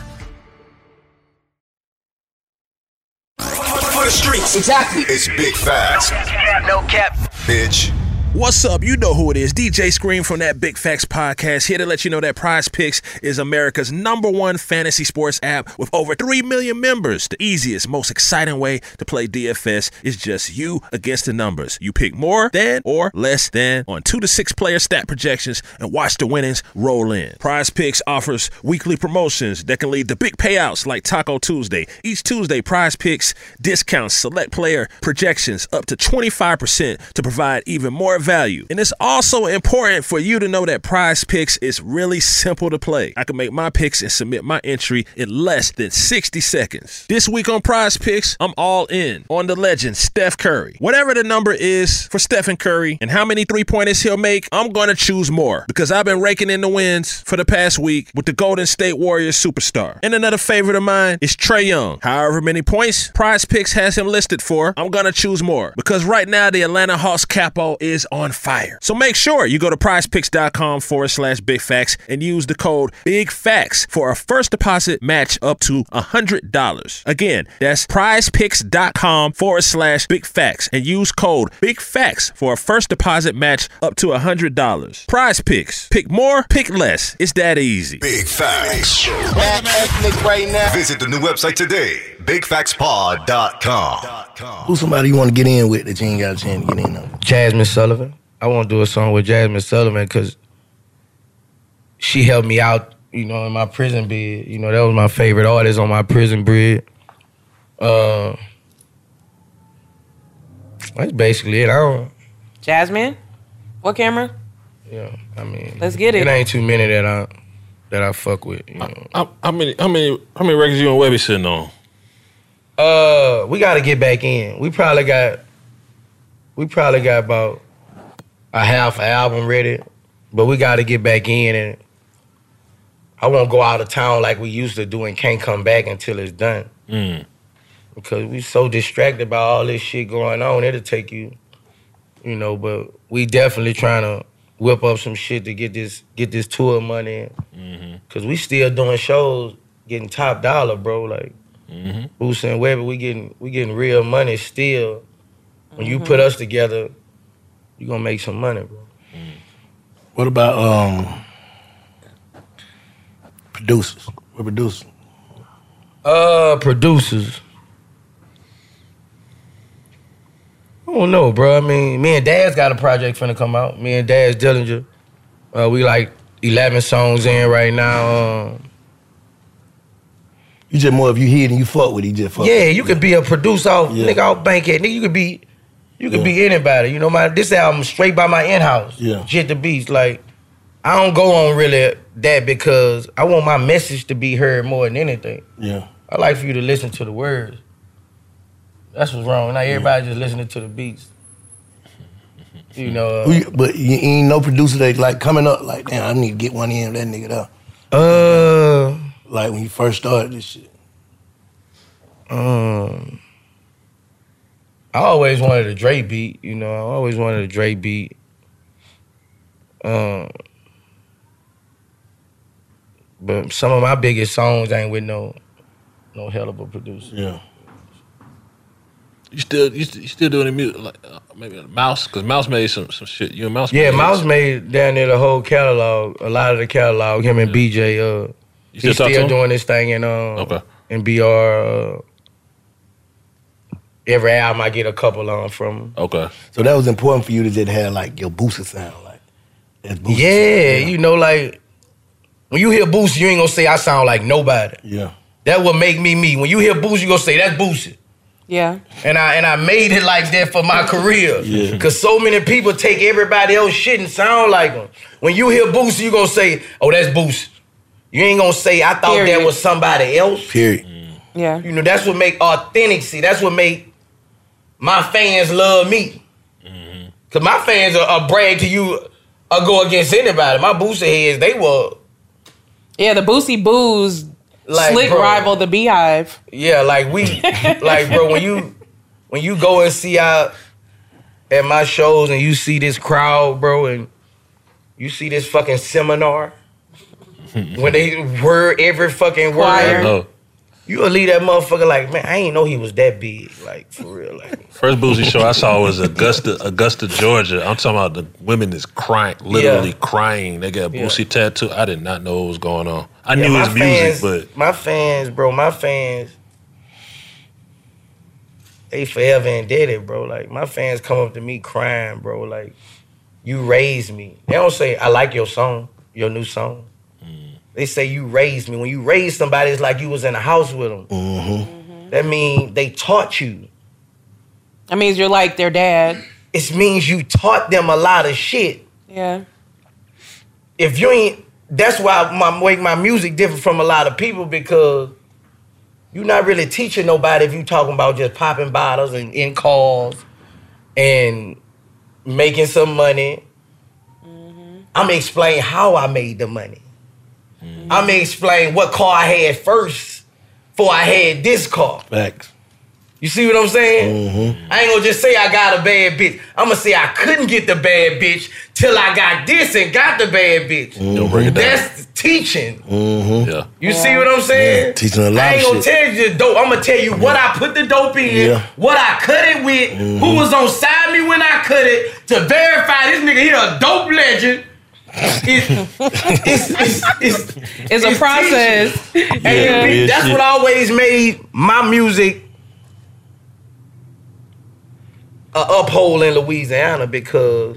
For the streets. Exactly. It's Big Facts. No cap. Bitch. What's up? You know who it is. D J Scream from that Big Facts podcast, here to let you know that Prize Picks is America's number one fantasy sports app with over three million members. The easiest, most exciting way to play D F S is just you against the numbers. You pick more than or less than on two to six player stat projections and watch the winnings roll in. Prize Picks offers weekly promotions that can lead to big payouts like Taco Tuesday. Each Tuesday, Prize Picks discounts select player projections up to twenty-five percent to provide even more value. And it's also important for you to know that Prize Picks is really simple to play. I can make my picks and submit my entry in less than sixty seconds. This week on Prize Picks, I'm all in on the legend Steph Curry. Whatever the number is for Stephen Curry and how many three-pointers he'll make, I'm going to choose more because I've been raking in the wins for the past week with the Golden State Warriors superstar. And another favorite of mine is Trae Young. However many points Prize Picks has him listed for, I'm going to choose more because right now the Atlanta Hawks capo is on fire. So make sure you go to prizepicks.com forward slash big facts and use the code big facts for a first deposit match up to one hundred dollars. Again, that's prizepicks.com forward slash big facts and use code big facts for a first deposit match up to one hundred dollars. Prize Picks. Pick more, pick less. It's that easy. Big Facts. Back ethnic right now. Visit the new website today, big facts pod dot com. Who's somebody you want to get in with that you ain't got a chance to get in on? Jasmine Sullivan. I want to do a song with Jasmine Sullivan because she helped me out, you know, in my prison bed. You know, that was my favorite artist on my prison bed. Uh, that's basically it. I don't. Jasmine, what camera? Yeah, I mean, let's get it. It ain't too many that I that I fuck with. You know? How, how many how many how many records you and Webby sitting on? Uh, we got to get back in. We probably got we probably got about a half an album ready, but we got to get back in, and I won't go out of town like we used to do and can't come back until it's done. Mm. Because we so distracted by all this shit going on, it'll take you, you know. But we definitely trying to whip up some shit to get this get this tour money in. Mm-hmm. Cause we still doing shows, getting top dollar, bro. Like mm-hmm. Boosie and Webby, we getting we getting real money still. When you Mm-hmm. put us together, you gonna make some money, bro. What about um producers? What producers? Uh, producers. I don't know, bro. I mean, me and Dad's got a project finna come out. Me and Dad's Dillinger. Uh, we like eleven songs in right now. Um, You just more if you hear it and you fuck with it, you just fuck. yeah, you could be a producer off Yeah. nigga off Bankhead. Nigga, you could be you could Yeah. be anybody. You know, my this album straight by my in-house. Yeah. Shit the beats. Like, I don't go on really that because I want my message to be heard more than anything. Yeah. I like for you to listen to the words. That's what's wrong. Not everybody just listening to the beats. You know. Uh, Who you- but you ain't no producer that like coming up like, damn, I need to get one in that nigga up. Uh, like when you first started this shit. Um, I always wanted a Dre beat. You know, I always wanted a Dre beat. Um, but some of my biggest songs ain't with no, no hell of a producer. Yeah. You still you, st- you still doing the music like uh, maybe Mouse because Mouse made some some shit. You and Mouse. Yeah, made Mouse some- made down there the whole catalog, a lot of the catalog. Him and B J, uh, You he's still talk to still him? doing this thing in um Okay. in B R. Uh, every album I get a couple on from him. Okay. So that was important for you to just have like your Boosie sound, like that's Boosie Yeah, sound. you know, like when you hear Boosie, you ain't gonna say I sound like nobody. Yeah. That would make me me. When you hear Boosie, you gonna say that's Boosie. Yeah. And I and I made it like that for my career. Yeah. Cause so many people take everybody else shit and sound like them. When you hear Boosie, you gonna say, oh, that's Boosie. You ain't gonna say I thought Period. that was somebody else. Period. Yeah. You know, that's what make authenticity. That's what make my fans love me. Cause my fans are, are brag to you or go against anybody. My Boosie heads, they were Yeah, the Boosie Boos Like, slick bro. rival the Beehive. Yeah, like we, like bro, when you when you go and see out at my shows and you see this crowd, bro, and you see this fucking seminar when they word every fucking Choir. word, Oh. you'll leave that motherfucker like, man, I ain't know he was that big, like for real, like. First Boosie show I saw was Augusta, Augusta, Georgia. I'm talking about the women is crying, literally Yeah. crying. They got Yeah. Boosie tattoo. I did not know what was going on. I Yeah, knew my his music, fans, but my fans, bro, my fans, they forever indebted, bro. Like my fans come up to me crying, bro. Like you raised me. They don't say I like your song, your new song. They say you raised me. When you raise somebody, it's like you was in a house with them. Mm-hmm. That means they taught you. That means you're like their dad. It means you taught them a lot of shit. Yeah. If you ain't, that's why my make my music different from a lot of people because you're not really teaching nobody if you talking about just popping bottles and in cars and making some money. I'm gonna explain how I made the money. I'm gonna explain what car I had first before I had this car. Facts. You see what I'm saying? Mm-hmm. I ain't gonna just say I got a bad bitch. I'm gonna say I couldn't get the bad bitch till I got this and got the bad bitch. Don't break it down. That's teaching. Mm-hmm. Yeah. You see what I'm saying? Yeah, teaching a lot I ain't of gonna shit. tell you the dope. I'm gonna tell you what I put the dope in, Yeah. what I cut it with, Mhm. who was on side me when I cut it to verify this nigga here a dope legend. It's, it's, it's, it's, It's a process. teaching. Yeah. And Yeah, that's shit. what always made my music a uphold in Louisiana because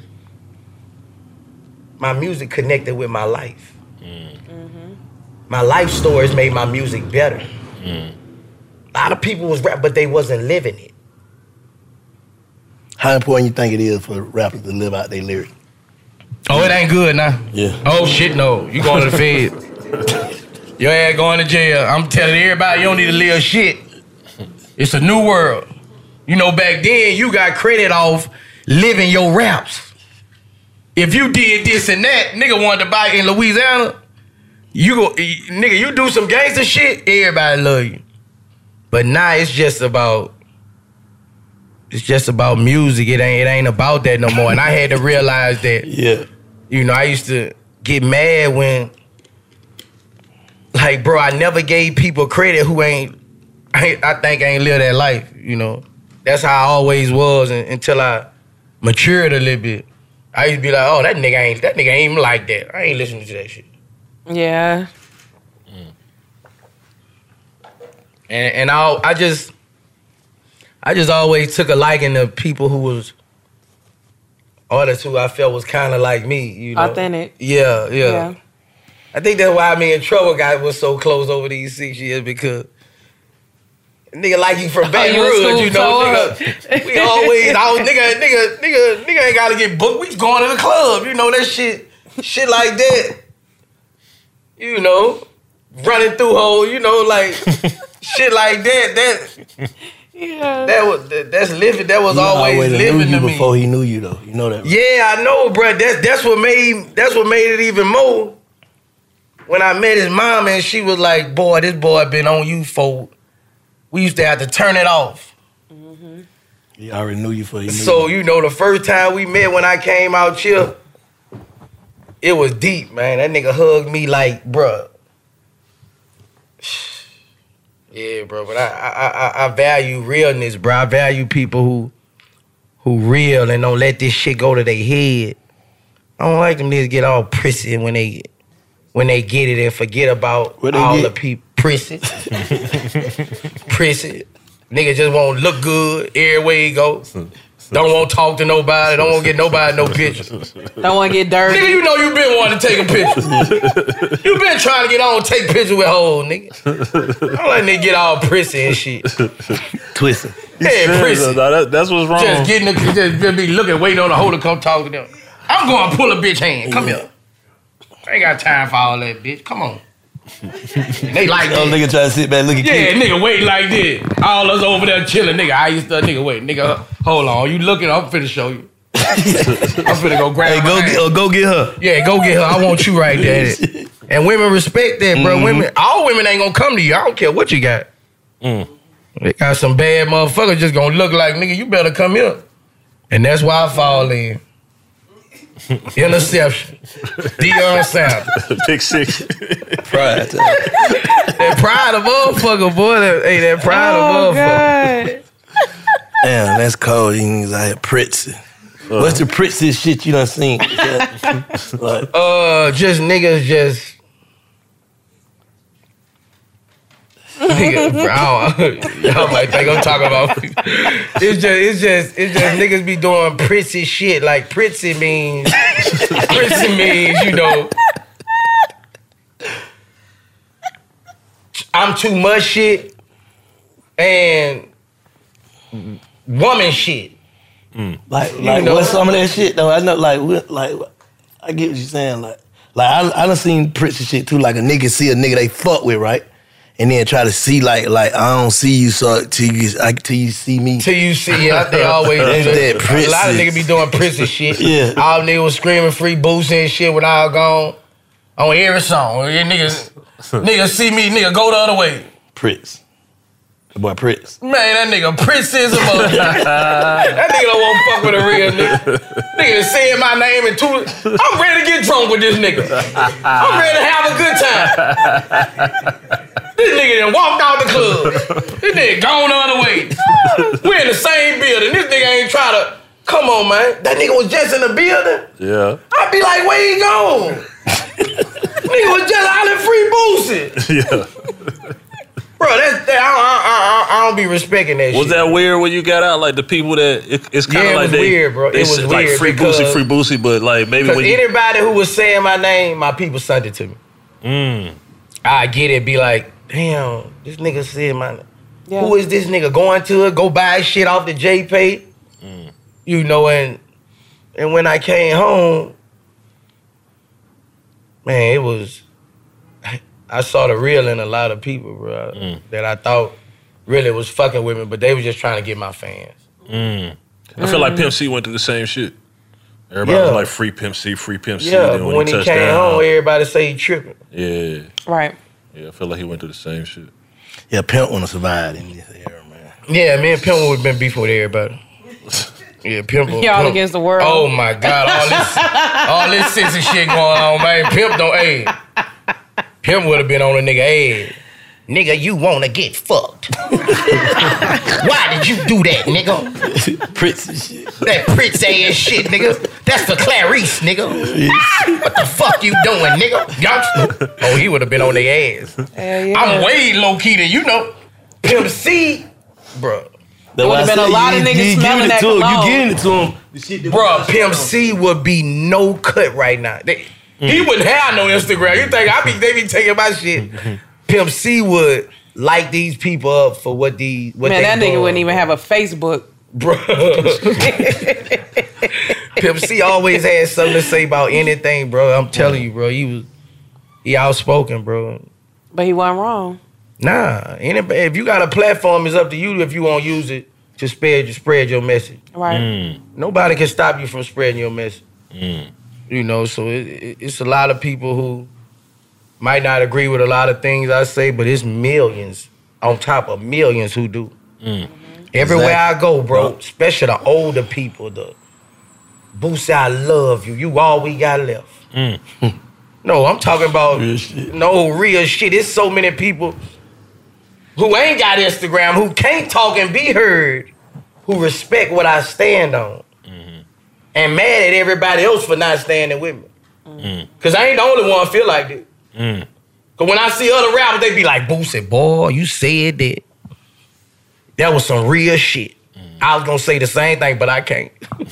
my music connected with my life. My life stories made my music better. A lot of people was rap, but they wasn't living it. How important you think it is for rappers to live out their lyrics? Oh, it ain't good now. Yeah. Oh shit, no. You going to the Fed. Your ass going to jail. I'm telling everybody you don't need to live shit. It's a new world. You know, back then you got credit off living your raps. If you did this and that, nigga wanted to buy in Louisiana, you go, nigga, you do some gangster shit, everybody love you. But now it's just about, it's just about music. It ain't, it ain't about that no more. And I had to realize that. Yeah. You know, I used to get mad when, like, bro, I never gave people credit who ain't, I, I think ain't live that life, you know. That's how I always was until I matured a little bit. I used to be like, oh, that nigga ain't, that nigga ain't even like that. I ain't listening to that shit. Yeah. Mm. And and I I just I just always took a liking to people who was artists who I felt was kind of like me, you know. Authentic. Yeah, yeah, Yeah. I think that's why me and Trouble got was so close over these six years because nigga like you from Baton you in Rouge, school you know, toe nigga. We always, I was, nigga, nigga, nigga, nigga ain't gotta get booked. We going to the club, you know that shit, shit like that. You know, running through holes, you know, like shit like that. That, yeah, that was that, that's living. That was He always always living knew you to me. before he knew you, though. You know that, right? Yeah, I know, bro. That's that's what made that's what made it even more. When I met his mom and she was like, "Boy, this boy been on you for." We used to have to turn it off. Mm-hmm. He already knew you before he knew So, you. you know, the first time we met when I came out here, it was deep, man. That nigga hugged me like, bruh. Yeah, bro, but I, I I I value realness, bro. I value people who who real and don't let this shit go to their head. I don't like them niggas get all prissy when they when they get it and forget about What they all get? the people. Prissy. Prissy. Nigga just won't look good everywhere he go. Don't want to talk to nobody. Don't want to get nobody no pictures. Don't want to get dirty. Nigga, you know you been wanting to take a picture. You been trying to get on take pictures with hoes, nigga. Don't let nigga get all prissy and shit. Twisted. Yeah, prissy. No, that, that's what's wrong. Just getting the, just, just be looking, waiting on the hoe to come talk to them. I'm going to pull a bitch hand. Come here. I ain't got time for all that, bitch. Come on. They like Oh, that. nigga try to sit back, look at Yeah, kids. nigga wait like this. All us over there chilling, nigga. I used to, nigga, wait, nigga, hold on. You looking, I'm finna show you. I'm finna go grab Hey, her go hand. get, oh, go get her. Yeah, go get her. I want you right there. And women respect that, bro. Mhm. Women, all women ain't gonna come to you. I don't care what you got. Mm. They got some bad motherfuckers just gonna look like, nigga, you better come here. And that's why I fall in. Interception. Deion Sanders. Pick six. Pride. That pride of motherfucker, boy. That, hey, that pride Oh, of motherfucker. God. Damn, that's cold. You niggas out here pritsy. Uh. What's the pritziest shit you done seen? Like, Uh, just niggas just. Nigga, bro, I don't- y'all might think I'm talking about. It's just, it's just, it's just niggas be doing prissy shit. Like prissy means, prissy means, you know, I'm too much shit and woman shit. like, You like know? what's some of that shit though? I know, like, what- like, I get what you're saying. Like, like I, I done seen pritsy shit too. Like a nigga see a nigga they fuck with, right? And then try to see like, like I don't see you, so till you, I, till you see me. Till you see, yeah, they always That's do that that. prissy. A lot of niggas be doing prissy shit. Yeah. All niggas was screaming free boosting and shit when I was gone on every song. Yeah, niggas, niggas see me, nigga go the other way. Pritz. The boy Pritz. Man, that nigga Prince is a motherfucker. That nigga don't want to fuck with a real nigga. Nigga saying my name and two. I'm ready to get drunk with this nigga. I'm ready to have a good time. This nigga done walked out the club. This nigga gone the other way. We in the same building. This nigga ain't try to. Come on, man. That nigga was just in the building. Yeah. I'd be like, where he gone? Nigga was just out in free boosting. Yeah. Bro, that's that. I, I, I, I don't be respecting that Was shit. that weird when you got out? Like the people that it, it's kind of Yeah, it like was they, weird, bro. They It was said, like weird free because- boosie, free boosie, but like maybe Because when you anybody who was saying my name, my people sent it to me. mm. I get it, be like, damn, this nigga said my name. Yeah. Who is this nigga going to it? Go buy shit off the J-Pay. Mm. You know, and and when I came home, man, it was I saw the real in a lot of people, bro, mm. that I thought really was fucking with me, but they was just trying to get my fans. Mm. I feel like Pimp C went through the same shit. Everybody Yeah. was like, free Pimp C, free Pimp C. Yeah, Then but when, when he he touched came down, home, everybody say he tripping. yeah. Right. Yeah, I feel like he went through the same shit. Yeah, Pimp wanna survive in this era, man. Yeah, me and Pimp would have been beefing with everybody. Yeah, Pimp. Y'all Pimp. against the world. Oh my God, all this, all this sissy shit going on, man. Pimp don't, hey. Pimp would have been on a nigga head. Nigga, you wanna get fucked. Why did you do that, nigga? Prince and shit. That Prince ass shit, nigga. That's for Clarice, nigga. What the fuck you doing, nigga? Youngster. Oh, he would have been on their ass. yeah. I'm way low key than you know. Pimp C, bro. There would have been a lot of niggas smelling that cologne. You getting it to him. The shit that Bro, Pimp C would be no cut right now. They, Mm. He wouldn't have no Instagram. You think I be they be taking my shit? Pimp C would light these people up for what these what Man, they that nigga doing. wouldn't even have a Facebook. Bro. Pimp C always had something to say about anything, bro. I'm telling you, bro. He was he outspoken, bro. But he wasn't wrong. Nah, anybody, if you got a platform, it's up to you if you won't use it to spread spread your message. Right. Mm. Nobody can stop you from spreading your message. Mm. You know, so it, it, it's a lot of people who might not agree with a lot of things I say, but it's millions on top of millions who do. Mm. Everywhere Exactly. I go, bro, especially the older people, the Boosie, I love you. You all we got left. Mm. No, I'm talking about Real shit. no real shit. It's so many people who ain't got Instagram, who can't talk and be heard, who respect what I stand on. Mm-hmm. And mad at everybody else for not standing with me. Mm. Cause I ain't the only one feel like that. Mm. Cause when I see other rappers, they be like, Boosie, boy, you said that. That was some real shit. I was gonna say the same thing, but I can't.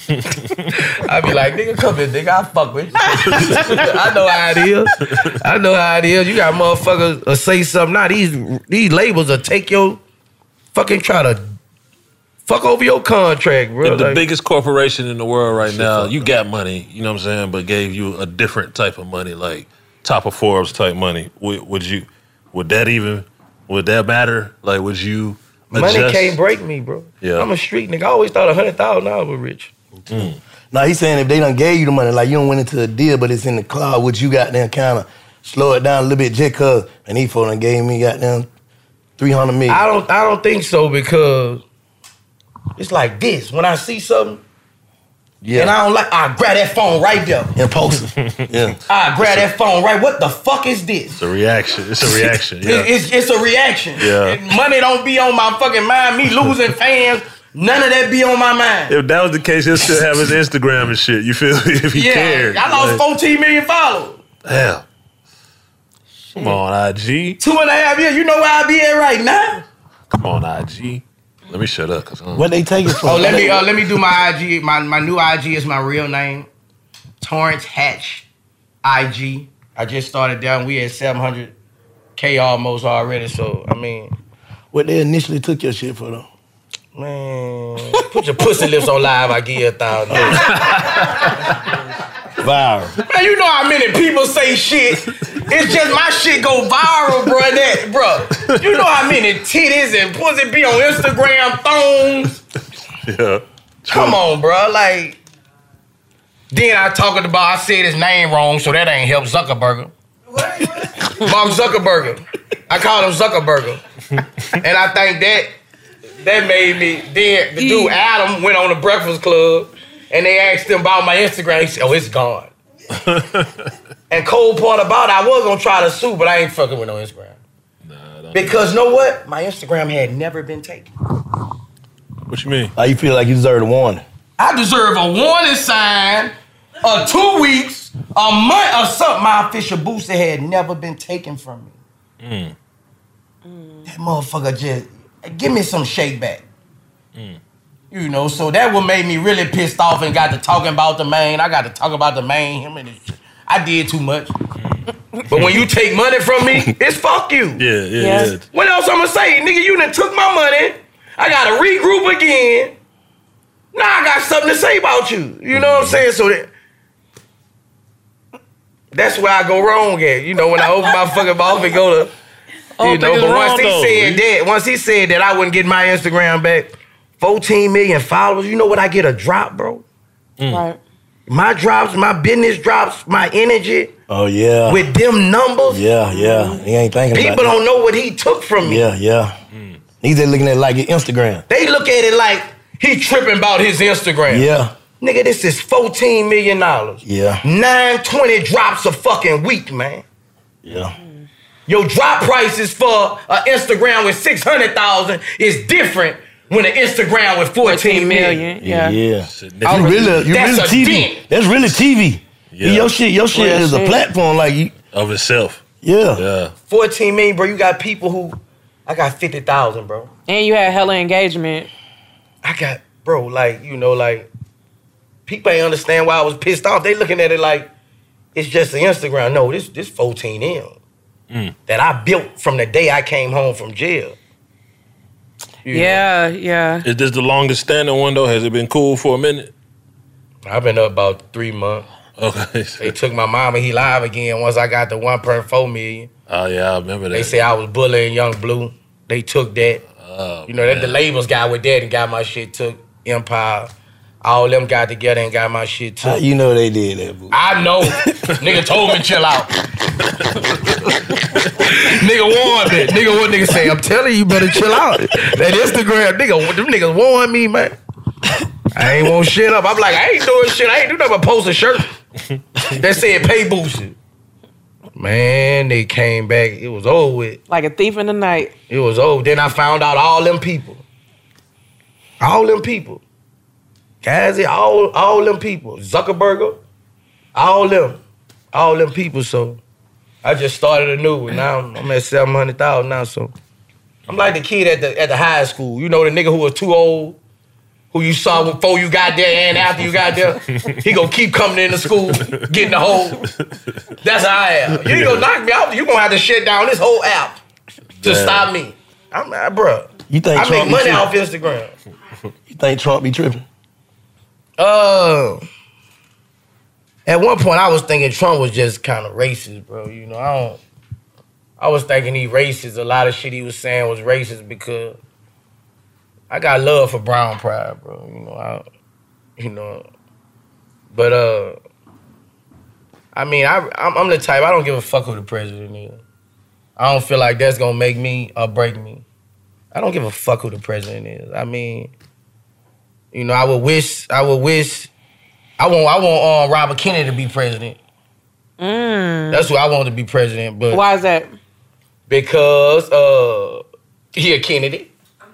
I be like, nigga, come here, nigga, I fuck with you. I know how it is. I know how it is. You got motherfuckers uh, say something. Now these these labels will take your fucking try to fuck over your contract, bro. If the Like, biggest corporation in the world right now, you got money, you know what I'm saying, but gave you a different type of money, like top of Forbes type money, would, would you, would that even, would that matter? Like, would you money adjust? can't break me, bro. Yeah. I'm a street nigga. I always thought a hundred thousand dollars was rich. Mm. Now he's saying if they done gave you the money, like you don't went into a deal, but it's in the cloud, would you got them kind of slow it down a little bit just cause, and he for done gave me goddamn three hundred million. I don't I don't think so because it's like this. When I see something Yeah. and I don't like, I grab that phone right there. Impulsive. Yeah. I grab that phone right. What the fuck is this? It's a reaction. It's a reaction. Yeah. It- It's, it's a reaction. Yeah. And money don't be on my fucking mind. Me losing fans, none of that be on my mind. If that was the case, he'll still have his Instagram and shit. You feel me? If he yeah, cared. I lost Like, fourteen million followers. Damn. Come on, I G. Two and a half years. You know where I be at right now? Come on, I G. Let me shut up. Cause I don't- What they take it from? Oh, let me uh, let me do my I G. My my new I G is my real name, Torrance Hatch, I G. I just started down. We at seven hundred K almost already. So I mean, What they initially took your shit for though? man, put your pussy lips on live. I give you a thousand. Viral. Man, you know how many people say shit. It's just my shit go viral, bro. That, bro. You know how many titties and pussy be on Instagram thongs. Yeah. Come on, bro. Like, then I talking about, I said his name wrong, so that ain't help Zuckerberg. Mark Zuckerberg. I called him Zuckerberg. And I think that that made me, then the dude Adam went on the Breakfast Club and they asked him about my Instagram. He said, oh, it's gone. And cold part about it, I was gonna try to sue, but I ain't fucking with no Instagram. Nah, Because know what? My Instagram had never been taken. What you mean? How you feel like you deserve a warning? I deserve a warning sign, or two weeks, a month, or something. My official booster had never been taken from me. Mm. That motherfucker just, give me some shake back. Mm. You know, so that what made me really pissed off and got to talking about the man. I got to talk about the man, him and his shit. I did too much. But when you take money from me, it's fuck you. Yeah, yeah, Yes. yeah. What else I'ma say? Nigga, you done took my money. I gotta regroup again. Now I got something to say about you. You know what I'm saying? So that That's where I go wrong at. You know, when I open my fucking mouth and go to, Oh, you know, think it's but once wrong, he though. said that, once he said that I wouldn't get my Instagram back, fourteen million followers, you know what I get a drop, bro? Right. My drops, my business drops, my energy Oh yeah. with them numbers. Yeah, yeah. He ain't thinking People about that. don't know what he took from me. Yeah, yeah. He's just looking at it like your Instagram. They look at it like he tripping about his Instagram. Yeah. Nigga, this is fourteen million dollars. Yeah. nine twenty drops a fucking week, man. Yeah. Your drop prices for an Instagram with six hundred thousand is different when an Instagram with fourteen million. Yeah. Yeah. Oh, You really, you that's really a T V. dent. That's really T V. Yeah. Your shit, your shit Real is a shit. platform like you. Of itself. Yeah. Yeah. fourteen million, bro. You got people who, I got fifty thousand, bro. And you had hella engagement. I got, bro, like, you know, like, people ain't understand why I was pissed off. They looking at it like, it's just an Instagram. No, this this fourteen M Mm. that I built from the day I came home from jail. You Yeah, yeah. Is this the longest standing one though? Has it been cool for a minute? I've been up about three months. Okay. They took my mama, he live again once I got the one point four million. Oh yeah, I remember that. They say I was bullying Young Blue. They took that. Oh, you know, that the labels got with that and got my shit took. Empire. All them got together and got my shit took. How you know they did that, boo? I know. Nigga told me chill out. Nigga warned me. Nigga what nigga say? I'm telling you, you better chill out. That Instagram, nigga, them niggas warned me, man. I ain't want shit up. I'm like, I ain't doing shit. I ain't do nothing but post a shirt that said pay boosted. Man, they came back. It was over with. Like a thief in the night. It was over. Then I found out all them people. All them people. Kazi, all, all them people. Zuckerberg, all them. All them people, so I just started a new one. Now I'm, I'm at seven hundred thousand now, so I'm like the kid at the at the high school. You know, the nigga who was too old, who you saw before you got there and after you got there. He gonna keep coming into school, getting the whole. That's how I am. You ain't gonna knock me out. You gonna have to shut down this whole app to Damn. stop me. I'm not, bruh. You think I Trump make be money off tripping? Instagram. You think Trump be tripping? Uh, at one point, I was thinking Trump was just kind of racist, bro. You know, I don't. I was thinking he racist. A lot of shit he was saying was racist because I got love for brown pride, bro. You know, I, you know, but uh, I mean, I I'm, I'm the type I don't give a fuck who the president is. I don't feel like that's gonna make me or break me. I don't give a fuck who the president is. I mean. You know, I would wish, I would wish, I want, I want uh, Robert Kennedy to be president. Mm. That's who I want to be president. But why is that? Because uh, he a Kennedy.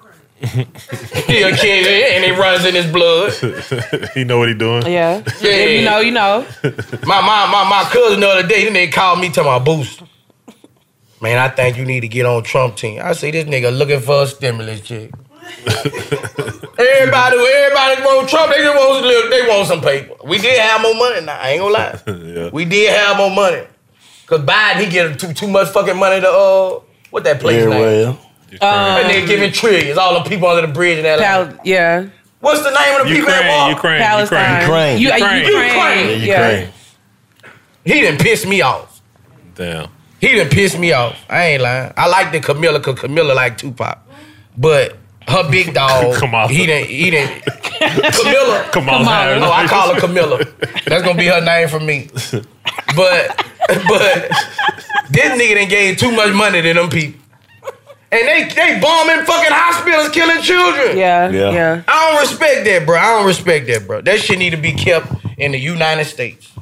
He a Kennedy, and it runs in his blood. He know what he doing. Yeah. Yeah. You know, you know. My my my my cousin the other day, then they called me to my boost. Man, I think you need to get on Trump team. I say this nigga looking for a stimulus check. Everybody, everybody want Trump. They just want, they want some paper. We did have more money now. I ain't gonna lie. Yeah. We did have more money. Cause Biden, he get too too much fucking money to uh, what that place Very name? well. That nigga giving trillions. All the people under the bridge in L A. Pal- yeah. What's the name of the people Ukraine, that walk? Ukraine, Palestine. Ukraine. You, Ukraine. Ukraine. Ukraine. Yeah. Ukraine. He done pissed me off. Damn. He done pissed me off. I ain't lying. I like the Camilla, cause Camilla like Tupac, but her big dog, Kamala. he done, he done. Camilla. Kamala Harris. No, I call her Camilla. That's gonna be her name for me. But, but this nigga done gave too much money to them people. And they they bombing fucking hospitals, killing children. Yeah, Yeah. yeah. I don't respect that, bro. I don't respect that, bro. That shit need to be kept in the United States.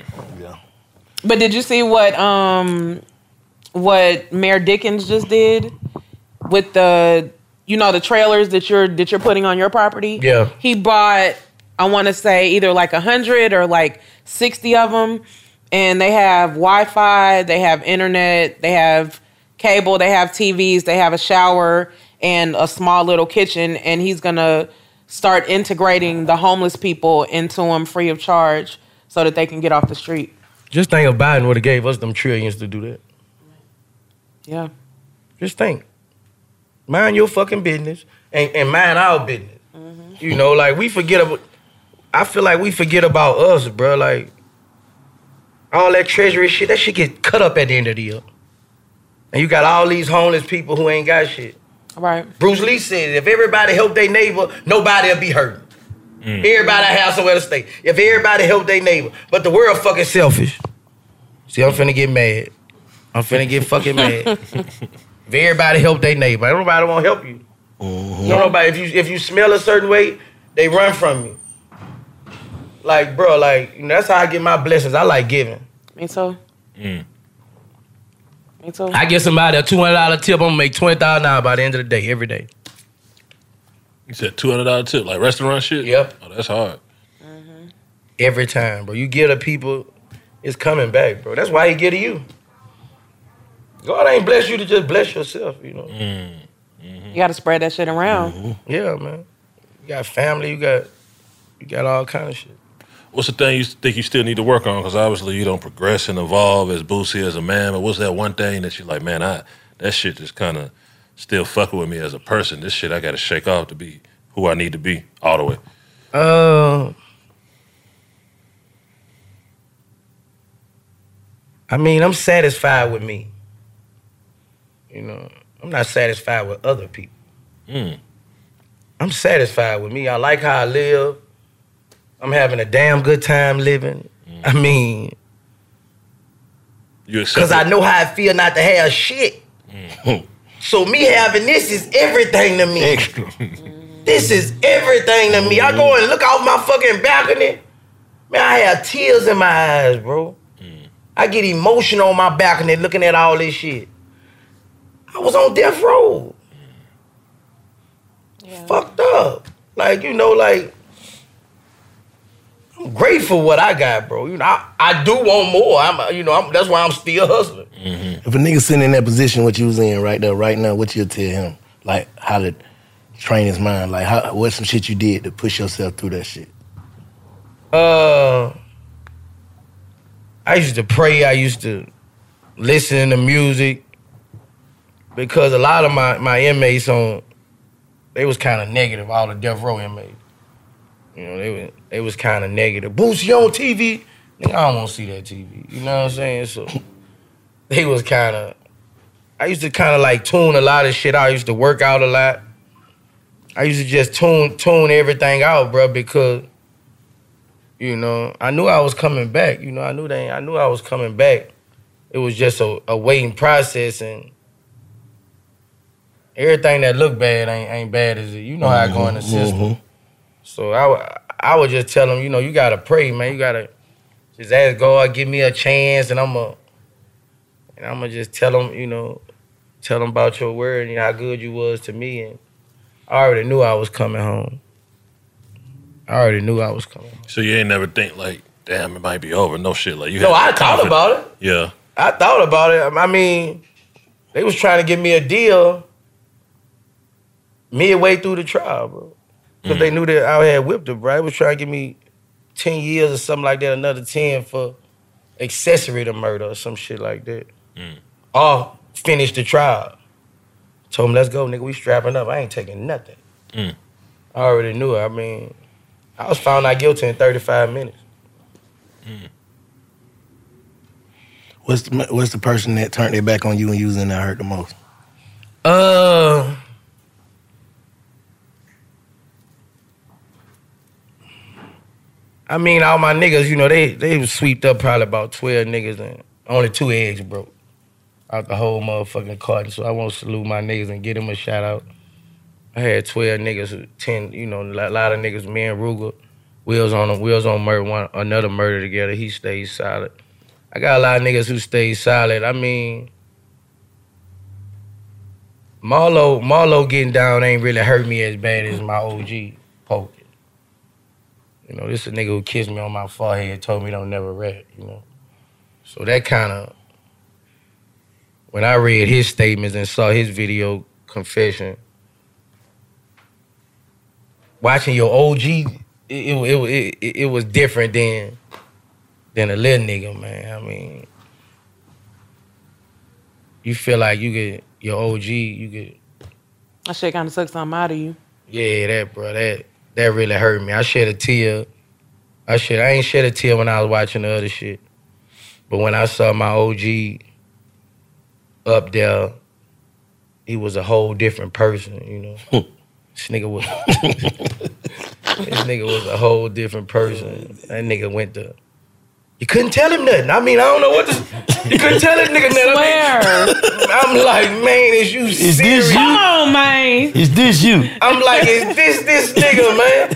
But did you see what um what Mayor Dickens just did with the you know the trailers that you're that you're putting on your property? Yeah. He bought I want to say either like a hundred or like sixty of them, and they have Wi-Fi, they have internet, they have cable, they have T Vs, they have a shower and a small little kitchen, and he's gonna start integrating the homeless people into them free of charge so that they can get off the street. Just think if Biden would have gave us them trillions to do that. Yeah. Just think. Mind your fucking business and, and mind our business. You know, like we forget about, I feel like we forget about us, bro. Like, all that treasury shit, that shit get cut up at the end of the year. And you got all these homeless people who ain't got shit. Right. Bruce Lee said, if everybody help their neighbor, nobody'll be hurting. Mm. Everybody have somewhere to stay. If everybody help their neighbor. But the world fucking selfish. See, I'm finna get mad. I'm finna get fucking mad. If everybody help their neighbor, nobody won't help you. Mm-hmm. No, nobody. If you if you smell a certain way, they run from you. Like, bro, like, you know, that's how I get my blessings. I like giving. Me too. Mm. Me too. I get somebody a two hundred dollars tip, I'm gonna make twenty thousand dollars by the end of the day, every day. You said two hundred dollars tip, like restaurant shit? Yep. Oh, that's hard. Mm-hmm. Every time, bro. You give to people, it's coming back, bro. That's why he give to you. God ain't bless you to just bless yourself, you know. Mm. Mm-hmm. You gotta spread that shit around. Mm-hmm. Yeah, man. You got family, you got you got all kind of shit. What's the thing you think you still need to work on? Because obviously you don't progress and evolve as Boosie, as a man. But what's that one thing that you're like, man, I that shit just kind of still fucking with me as a person. This shit I got to shake off to be who I need to be all the way. Uh, I mean, I'm satisfied with me. You know, I'm not satisfied with other people. Mm. I'm satisfied with me. I like how I live. I'm having a damn good time living. Mm. I mean, because I know how I feel not to have shit. Mm. So me having this is everything to me. Extra. This is everything to me. I go and look out my fucking balcony. Man, I have tears in my eyes, bro. Mm. I get emotional on my balcony looking at all this shit. I was on death row. Yeah. Fucked up. Like, you know, like, I'm grateful for what I got, bro. You know, I, I do want more. I'm, you know, I'm, that's why I'm still hustling. Mm-hmm. If a nigga sitting in that position, what you was in right there, right now, what you tell him? Like, how to train his mind? Like, how, what's some shit you did to push yourself through that shit? Uh, I used to pray. I used to listen to music because a lot of my, my inmates on, they was kind of negative, all the death row inmates. You know, they was, they was kind of negative. Boosie on T V? Nigga, I don't want to see that T V. You know what I'm saying? So they was kind of, I used to kind of like tune a lot of shit out. I used to work out a lot. I used to just tune tune everything out, bro, because, you know, I knew I was coming back. You know, I knew they, I knew I was coming back. It was just a, a waiting process, and everything that look bad ain't ain't bad as it. You know how I go in the system. Mm-hmm. So I, I would just tell them, you know, you gotta pray, man. You gotta just ask God, give me a chance, and I'm a, and I'm gonna just tell them, you know, tell them about your word and how good you was to me. And I already knew I was coming home. I already knew I was coming home. So you ain't never think like, damn, it might be over. No shit, like you. No, I had thought about it. Yeah, I thought about it. I mean, they was trying to give me a deal midway through the trial, bro. Because mm. they knew that I had whipped her, bro. They was trying to give me ten years or something like that, another ten for accessory to murder or some shit like that. Mm. Or finish the trial. Told him, let's go, nigga, we strapping up. I ain't taking nothing. Mm. I already knew it. I mean, I was found not guilty in thirty-five minutes. Mm. What's the, what's the person that turned their back on you and you was in there hurt the most? Uh... I mean, all my niggas, you know, they they was sweeped up probably about twelve niggas and only two eggs broke out the whole motherfucking carton. So I want to salute my niggas and give them a shout out. I had twelve niggas, ten, you know, a lot of niggas, me and Ruger, we was on we was on murder, one, another murder together. He stayed solid. I got a lot of niggas who stayed solid. I mean, Marlo, Marlo getting down ain't really hurt me as bad as my O G Poke. You know, this is a nigga who kissed me on my forehead and told me don't never rap, you know. So that kind of, when I read his statements and saw his video confession, watching your O G, it it, it, it, it was different than, than a little nigga, man. I mean, you feel like you get, your O G, you get... That shit kind of sucks something out of you. Yeah, that, bro, that... That really hurt me. I shed a tear. I shed. I ain't shed a tear when I was watching the other shit. But when I saw my O G up there, he was a whole different person, you know. This nigga was this nigga was a whole different person. That nigga went to You couldn't tell him nothing. I mean, I don't know what to You couldn't tell that nigga nothing. Swear. I mean, I'm like, man, is you Is serious? this you? Come on, man. Is this you? I'm like, is this this nigga,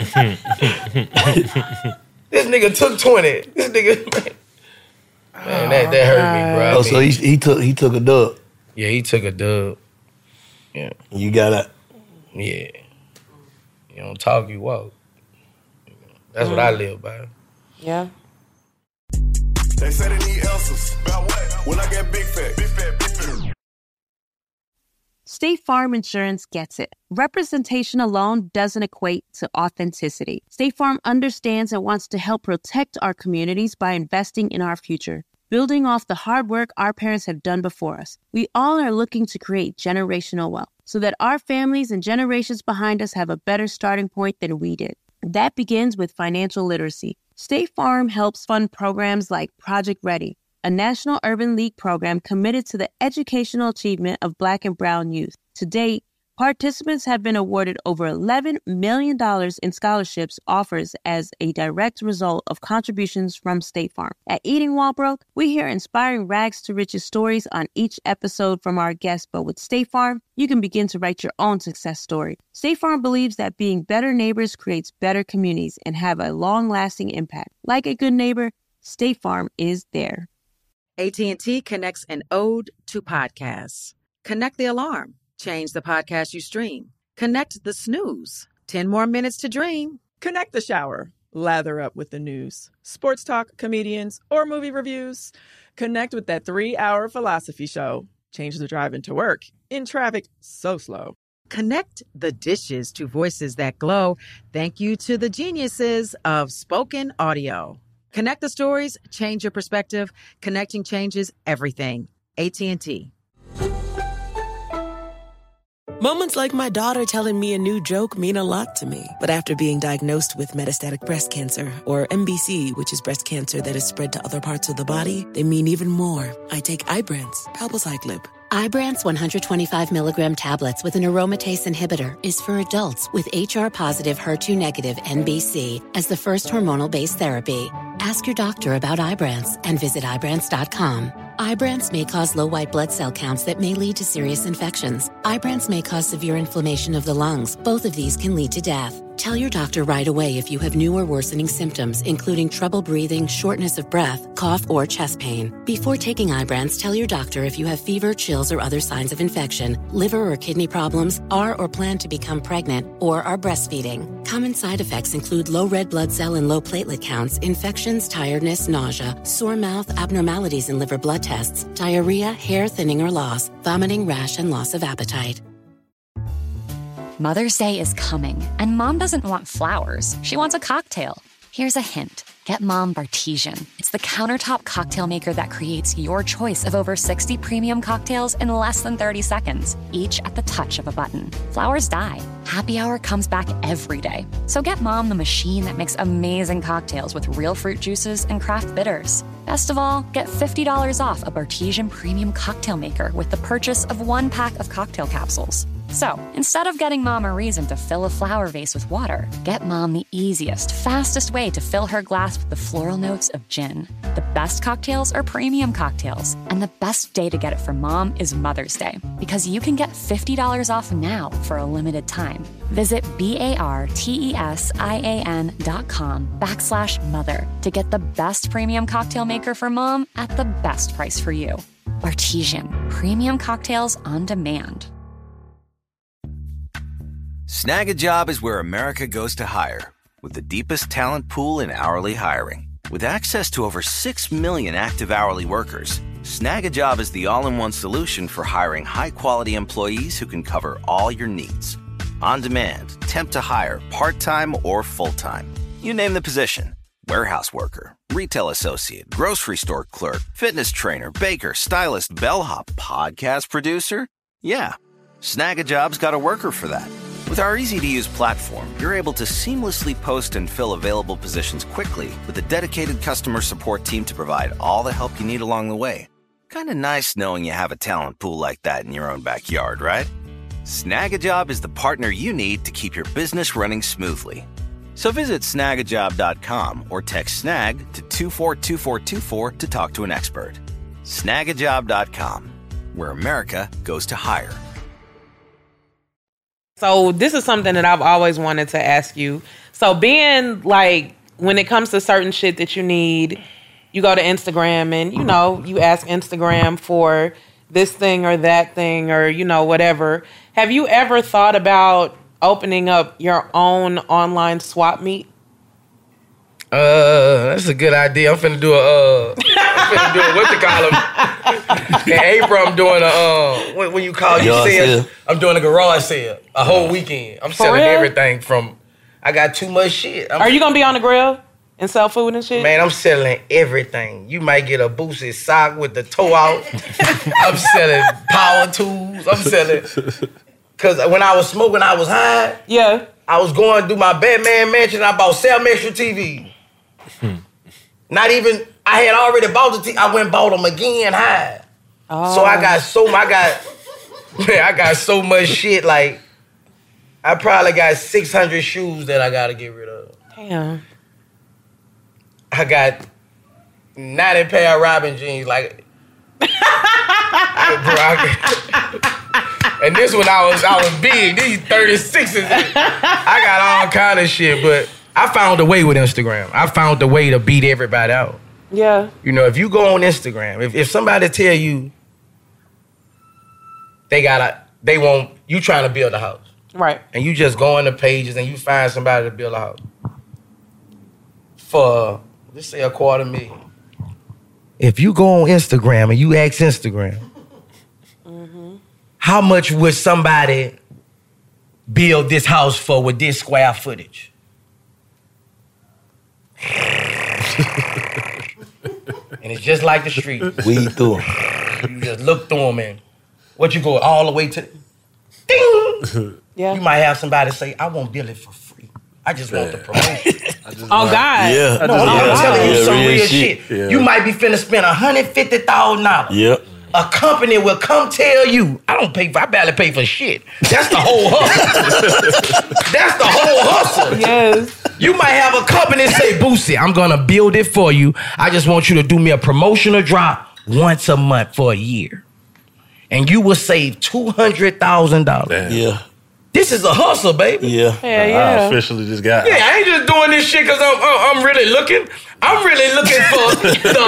man? This nigga took twenty. This nigga, man, man that, that hurt me, bro. I Oh, so mean, he he took he took a dub. yeah, he took a dub. Yeah, You got a yeah. You don't talk, you walk. That's what I live by. Yeah. They say they need answers. About what? When I get big fat. Big fat, big fat. State Farm Insurance gets it. Representation alone doesn't equate to authenticity. State Farm understands and wants to help protect our communities by investing in our future, building off the hard work our parents have done before us. We all are looking to create generational wealth so that our families and generations behind us have a better starting point than we did. That begins with financial literacy. State Farm helps fund programs like Project Ready, a National Urban League program committed to the educational achievement of Black and Brown youth. To date, participants have been awarded over eleven million dollars in scholarships offers as a direct result of contributions from State Farm. At Eating While Broke, we hear inspiring rags to riches stories on each episode from our guests, but with State Farm, you can begin to write your own success story. State Farm believes that being better neighbors creates better communities and have a long-lasting impact. Like a good neighbor, State Farm is there. A T and T connects an ode to podcasts. Connect the alarm. Change the podcast you stream. Connect the snooze. ten more minutes to dream. Connect the shower. Lather up with the news. Sports talk, comedians, or movie reviews. Connect with that three-hour philosophy show. Change the drive into work in traffic so slow. Connect the dishes to voices that glow. Thank you to the geniuses of spoken audio. Connect the stories, change your perspective. Connecting changes everything. A T and T. Moments like my daughter telling me a new joke mean a lot to me. But after being diagnosed with metastatic breast cancer, or M B C, which is breast cancer that is spread to other parts of the body, they mean even more. I take Ibrance, palbociclib. Ibrance one hundred twenty-five milligram tablets with an aromatase inhibitor is for adults with H R-positive, H E R two negative M B C as the first hormonal-based therapy. Ask your doctor about Ibrance and visit Ibrance dot com. Ibrance may cause low white blood cell counts that may lead to serious infections. Ibrance may cause severe inflammation of the lungs. Both of these can lead to death. Tell your doctor right away if you have new or worsening symptoms, including trouble breathing, shortness of breath, cough, or chest pain. Before taking Ibrance, tell your doctor if you have fever, chills, or other signs of infection, liver or kidney problems, are or plan to become pregnant, or are breastfeeding. Common side effects include low red blood cell and low platelet counts, infections, tiredness, nausea, sore mouth, abnormalities in liver blood tests, diarrhea, hair thinning or loss, vomiting, rash, and loss of appetite. Mother's Day is coming, and Mom doesn't want flowers. She wants a cocktail. Here's a hint. Get Mom Bartesian. It's the countertop cocktail maker that creates your choice of over sixty premium cocktails in less than thirty seconds, each at the touch of a button. Flowers die. Happy Hour comes back every day. So get Mom the machine that makes amazing cocktails with real fruit juices and craft bitters. Best of all, get fifty dollars off a Bartesian premium cocktail maker with the purchase of one pack of cocktail capsules. So, instead of getting Mom a reason to fill a flower vase with water, get Mom the easiest, fastest way to fill her glass with the floral notes of gin. The best cocktails are premium cocktails, and the best day to get it for Mom is Mother's Day, because you can get fifty dollars off now for a limited time. Visit B-A-R-T-E-S-I-A-N dot com backslash mother to get the best premium cocktail maker for Mom at the best price for you. Bartesian, premium cocktails on demand. Snag a Job is where America goes to hire, with the deepest talent pool in hourly hiring. With access to over six million active hourly workers, Snag a Job is the all-in-one solution for hiring high-quality employees who can cover all your needs. On demand, temp to hire, part-time or full-time. You name the position. Warehouse worker, retail associate, grocery store clerk, fitness trainer, baker, stylist, bellhop, podcast producer. Yeah, Snag a Job's got a worker for that. With our easy-to-use platform, you're able to seamlessly post and fill available positions quickly with a dedicated customer support team to provide all the help you need along the way. Kind of nice knowing you have a talent pool like that in your own backyard, right? Snag a Job is the partner you need to keep your business running smoothly. So visit snag a job dot com or text SNAG to two four two four two four to talk to an expert. snag a job dot com, where America goes to hire. So this is something that I've always wanted to ask you. So being like, when it comes to certain shit that you need, you go to Instagram and, you know, you ask Instagram for this thing or that thing or, you know, whatever. Have you ever thought about opening up your own online swap meet? Uh, that's a good idea. I'm finna do a, uh, I'm finna do a, what you call them? In April, I'm doing a, uh, what, what you call you Yard sales? sale. I'm doing a garage sale, a whole weekend. I'm For selling real? everything from, I got too much shit. I'm, Are you gonna be on the grill and sell food and shit? Man, I'm selling everything. You might get a boosted sock with the toe out. I'm selling power tools. I'm selling, cause when I was smoking, I was high. Yeah. I was going through my Batman mansion. I bought Sam Extra T V. Not even, I had already bought the T V. I went and bought them again high. Oh. So I got so, I got, man, I got so much shit. Like, I probably got six hundred shoes that I got to get rid of. Damn. I got ninety pair of Robin jeans. Like, I, and this one I was, I was big. These thirty-sixes. I got all kind of shit, but I found a way with Instagram. I found a way to beat everybody out. Yeah. You know, if you go on Instagram, if, if somebody tell you they gotta, they want, you trying to build a house. Right. And you just go on the pages and you find somebody to build a house. For, let's say a quarter million. If you go on Instagram and you ask Instagram, Mm-hmm. how much would somebody build this house for with this square footage? And it's just like the street. Weed through 'em. You just look through them and what you go all the way to, ding! Yeah. You might have somebody say, I won't build it for free. I just want the promotion. Oh, God. Yeah. No, I'm Yeah. telling you Yeah, some real real shit. shit. Yeah. You might be finna spend one hundred fifty thousand dollars. Yep. A company will come tell you, I don't pay for, I barely pay for shit. That's the whole hustle. That's the whole hustle. Yes. You might have a company say, Boosie, I'm gonna build it for you. I just want you to do me a promotional drop once a month for a year. And you will save two hundred thousand dollars. Yeah. This is a hustle, baby. Yeah. Hell yeah. I officially just got. Yeah, I ain't just doing this shit because I'm, I'm I'm really looking. I'm really looking for the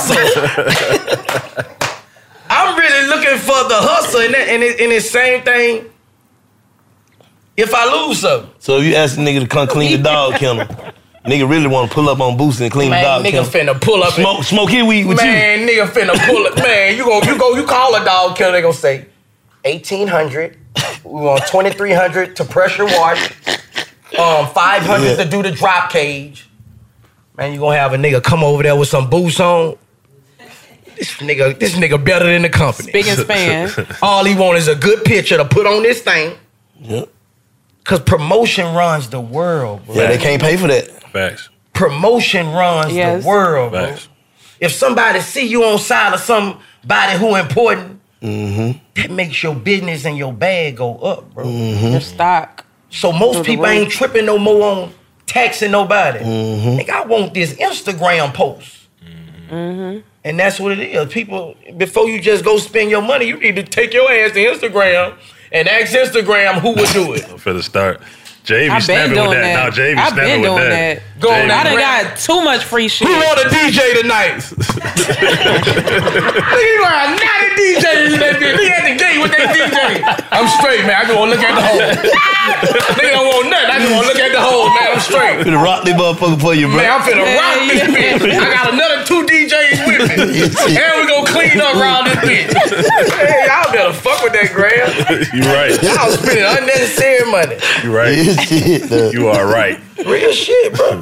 hustle. I'm really looking for the hustle, and that, and, it, and it's same thing. If I lose something, So if you ask a nigga to come clean the dog kennel, nigga really want to pull up on Boosie and clean man, the dog nigga kennel. finna pull up. Smoke, smoke here weed with man, you. nigga finna pull it. Man, you go, you go, you call a dog killer. They gonna say eighteen hundred. We want twenty three hundred to pressure wash. Um, five hundred Yeah. to do the drop cage. Man, you gonna have a nigga come over there with some boots on. This nigga, this nigga better than the company. Big and span. All he want is a good picture to put on this thing. Yep. Cause promotion runs the world, bro. Yeah, they can't pay for that. Facts. Promotion runs Yes. the world, bro. Facts. If somebody see you on side of somebody who important, Mm-hmm. that makes your business and your bag go up, bro. Your stock. So most Through the people roof. ain't tripping no more on taxing nobody. Mm-hmm. Nigga, I want this Instagram post. Mm-hmm. And that's what it is. People, before you just go spend your money, you need to take your ass to Instagram and ask Instagram who would do it. I'm finna start. J V I've been snapping doing with that. that. Now J V I've been snapping with doing that. that. Go J V. on, I done got too much free shit. Who want a D J tonight? Nigga, you got ninety D Js in that bitch. He at the gate with that D J. I'm straight, man. I just want to look at the hole. Nigga don't want nothing. I just want to look at the hole, man. I'm straight. Finna rock this motherfucker for you, bro. Man, I'm finna Yeah, rock this yeah. bitch. I got another two D Js with me. And we gonna clean up around this bitch. Hey, y'all better fuck with that, Graham. You right. Y'all spending unnecessary money. You right. Shit, uh, You are right. Real shit, bro.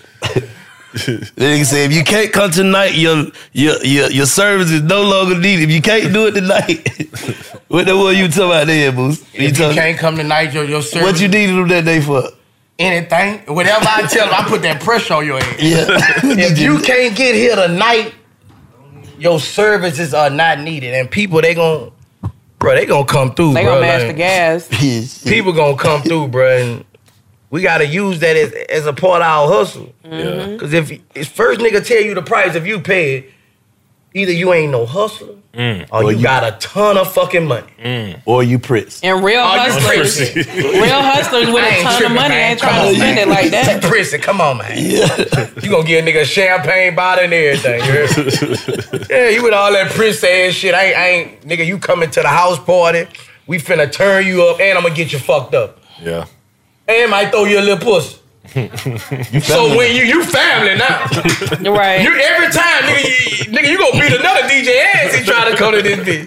The nigga say, if you can't come tonight, your your your your service is no longer needed. If you can't do it tonight, What the what you talking about there, Boost? If you, you can't come tonight, your your service. What you needed them that day for? Anything. Whatever I tell them, I put that pressure on your ass. Yeah. If you can't get here tonight, your services are not needed. And people, they gon' bro, they gonna come through, they bro. They gonna match like, the gas. People gonna come through, bro. And we gotta use that as, as a part of our hustle. Mm-hmm. Cause if, if first nigga tell you the price, if you pay it, either you ain't no hustler, mm. or, or you, you got a ton of fucking money. Mm. Or you pricks. And real oh, hustlers, real hustlers with a ton of money man. ain't trying to spend it like that. Prissy, come on, man. Yeah. You gonna give a nigga a champagne bottle and everything. You yeah, you with all that Prince ass shit. I ain't, I ain't, nigga, you coming to the house party, we finna turn you up, and I'm gonna get you fucked up. Yeah. And might throw you a little pussy. So when you you family now, right? You every time, nigga, you, nigga, you gonna beat another D J ass. He try to come to this bitch.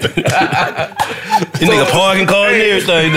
This nigga parking car and everything.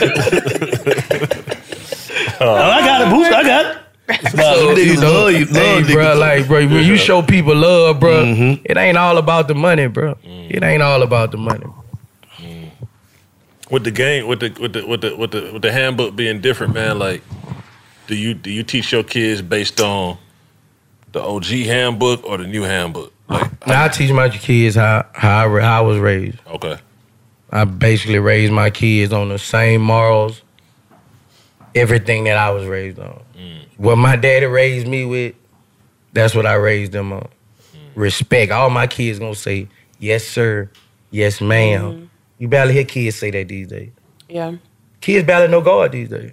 Oh, I got it, Boost. I got it. Nah, So, niggas you know, love you, love hey, bro, niggas. like, bro, when you show people love, bro, mm-hmm. it ain't all about the money, bro. Mm. It ain't all about the money. Mm. With the game, with the with the with the with the with the handbook being different, man. Like, do you do you teach your kids based on the O G handbook or the new handbook? Like, Now, I teach my kids how how I, how I was raised. Okay. I basically raised my kids on the same morals, everything that I was raised on. Mm. What my daddy raised me with, that's what I raised them on. Mm. Respect. All my kids gonna say, yes, sir, yes, ma'am. Mm. You barely hear kids say that these days. Yeah. Kids barely know God these days.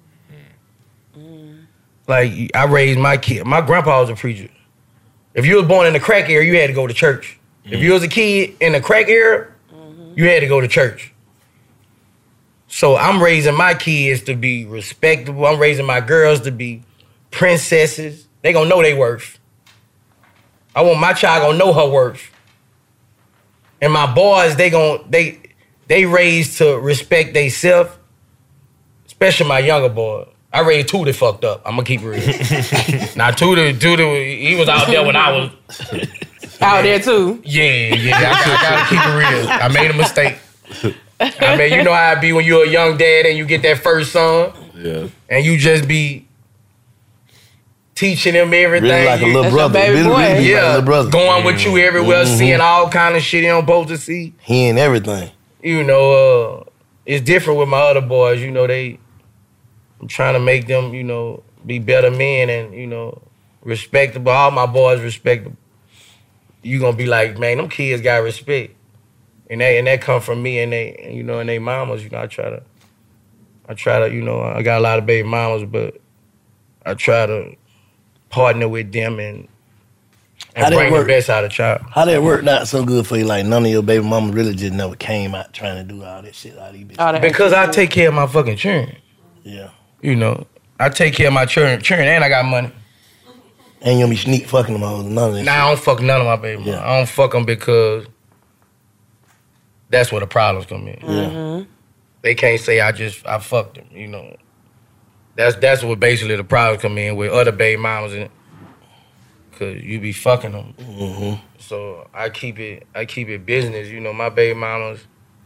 Mm. Like, I raised my kid. My grandpa was a preacher. If you was born in the crack era, you had to go to church. Mm. If you was a kid in the crack era, mm-hmm. you had to go to church. So I'm raising my kids to be respectable. I'm raising my girls to be princesses. They gonna know they worth. I want my child gonna know her worth. And my boys, they gon' they they raised to respect they self. Especially my younger boy. I raised two that fucked up. I'm gonna keep it real. Now two that two that he was out there when I was out there too. Yeah, yeah. I, I gotta keep it real. I made a mistake. I mean, you know how it be when you're a young dad and you get that first son. Yeah. And you just be teaching him everything. Really like a little That's brother. your baby Really, boy. really yeah. like a little brother. Going with you everywhere, Mhm. seeing all kind of shit he don't supposed to see. He ain't everything. You know, uh, it's different with my other boys. You know, they, I'm trying to make them, you know, be better men and, you know, respectable. All my boys respectable. You gonna be like, man, them kids got respect. And that, and that come from me and they, you know, and they mamas. You know, I try to, I try to, you know, I got a lot of baby mamas, but I try to partner with them and, How and that bring work? the best out of the child. How that worked out so good for you? Like none of your baby mamas really just never came out trying to do all that shit. All these bitches. Because I take care of my fucking children. Yeah. You know, I take care of my children, children and I got money. And you gonna be sneak fucking them hoes, none of that. Nah, I don't fuck none of my baby. Yeah. I don't fuck them because that's where the problems come in. Yeah. They can't say I just I fucked them. You know, that's that's what basically the problems come in with other baby mamas, and cause you be fucking them. Mm-hmm. So I keep it I keep it business. You know, my baby mamas.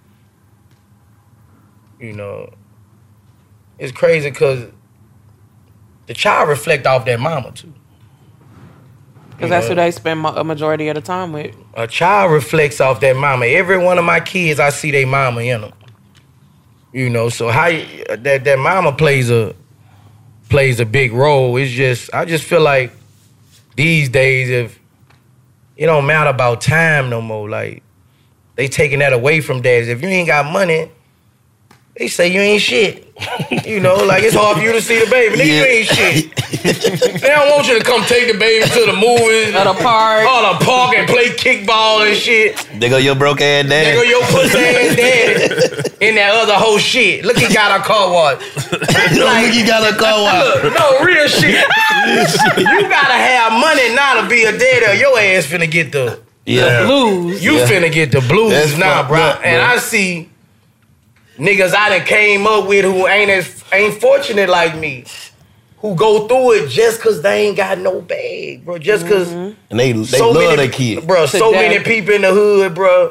You know, it's crazy because the child reflect off their mama too. Because that's who they spend mo- a majority of the time with. A child reflects off that mama. Every one of my kids, I see their mama in them. You know, so how you, that that mama plays a plays a big role. It's just I just feel like these days, if it don't matter about time no more, like they taking that away from dads. If you ain't got money, they say you ain't shit. You know, like it's hard for you to see the baby. Nigga, you ain't shit. They don't want you to come take the baby to the movies. At a park. Or the park and play kickball and shit. They go your broke ass daddy. They go your pussy ass daddy in that other whole shit. Look, he got a car wash. Look, he got a car wash. Look, no, real shit. You gotta have money now to be a daddy or your ass finna get the Yeah. blues. You Yeah. finna get the blues That's now, fucked bro. up, And bro. I see niggas I done came up with who ain't as ain't fortunate like me, who go through it just cause they ain't got no bag, bro. Just cause And they they so love many, their kids. bro. So Today. many people in the hood, bro.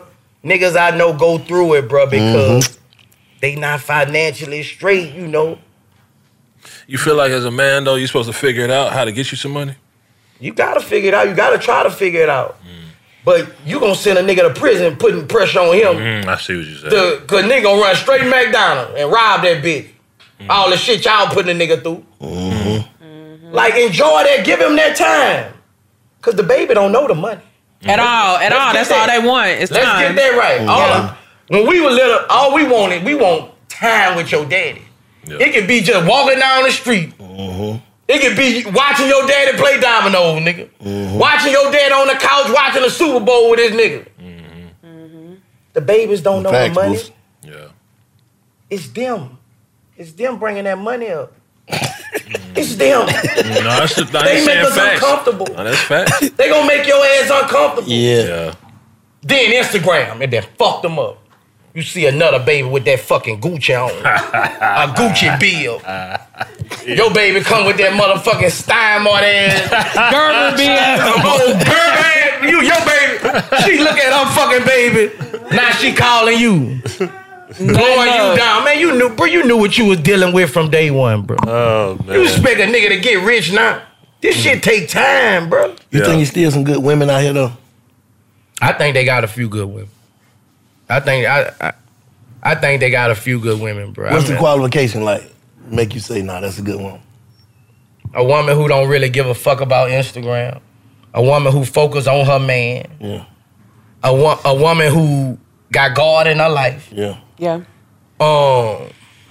niggas I know go through it, bro, because mm-hmm. they not financially straight, you know. You feel like as a man, though, you're supposed to figure it out how to get you some money? You gotta figure it out. You gotta try to figure it out. Mm. But you gonna send a nigga to prison putting pressure on him. Mm, I see what you said. To, Cause nigga gonna run straight to McDonald's and rob that bitch. Mm. All the shit y'all putting a nigga through. Mm-hmm. Mm-hmm. Like, enjoy that. Give him that time. Cause the baby don't know the money. Mm-hmm. At all. At Let's all. That's that. all they want. It's Let's time. get that right. Mm-hmm. All of, when we were little, all we wanted, we want time with your daddy. Yeah. It could be just walking down the street. Mm-hmm. It could be watching your daddy play dominoes, nigga. Mm-hmm. Watching your dad on the couch watching the Super Bowl with his nigga. Mm-hmm. Mm-hmm. The babies don't know the money. Boost. Yeah. It's them. It's them bringing that money up. It's them. No, that's just, they make us facts. uncomfortable. No, that's facts. They gonna make your ass uncomfortable. Yeah. yeah. Then Instagram, and then fuck them up. You see another baby with that fucking Gucci on. A Gucci bill. Your baby come with that motherfucking Steinmart ass. Gerber bill. Oh, Gerber, you, your baby. She look at her fucking baby. Now she calling you. Blowing you down. Man, you knew, bro, you knew what you was dealing with from day one, bro. Oh, man. You expect a nigga to get rich now. This shit take time, bro. You Yeah. think there's still some good women out here, though? I think they got a few good women. I think I, I, I think they got a few good women, bro. What's I the mean, qualification like? Make you say, nah, that's a good one. a woman who don't really give a fuck about Instagram. A woman who focus on her man. Yeah. A, wo- a woman who got God in her life. Yeah. Yeah. Um,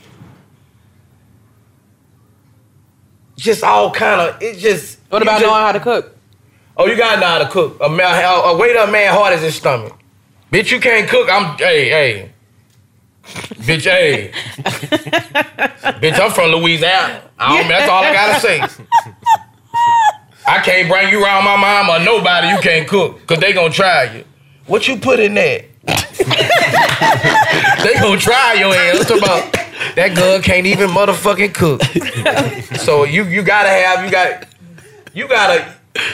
just all kind of, it just. What about just, knowing how to cook? Oh, you gotta know how to cook. A, man, a, a waiter man heart is his stomach. Bitch, you can't cook. I'm, hey, hey. Bitch, hey. Bitch, I'm from Louisiana. I don't, that's all I gotta say. I can't bring you around my mom or nobody you can't cook, because they gonna try you. What you put in that? They gonna try your ass. About that girl can't even motherfucking cook. So you you gotta have, you got, you gotta,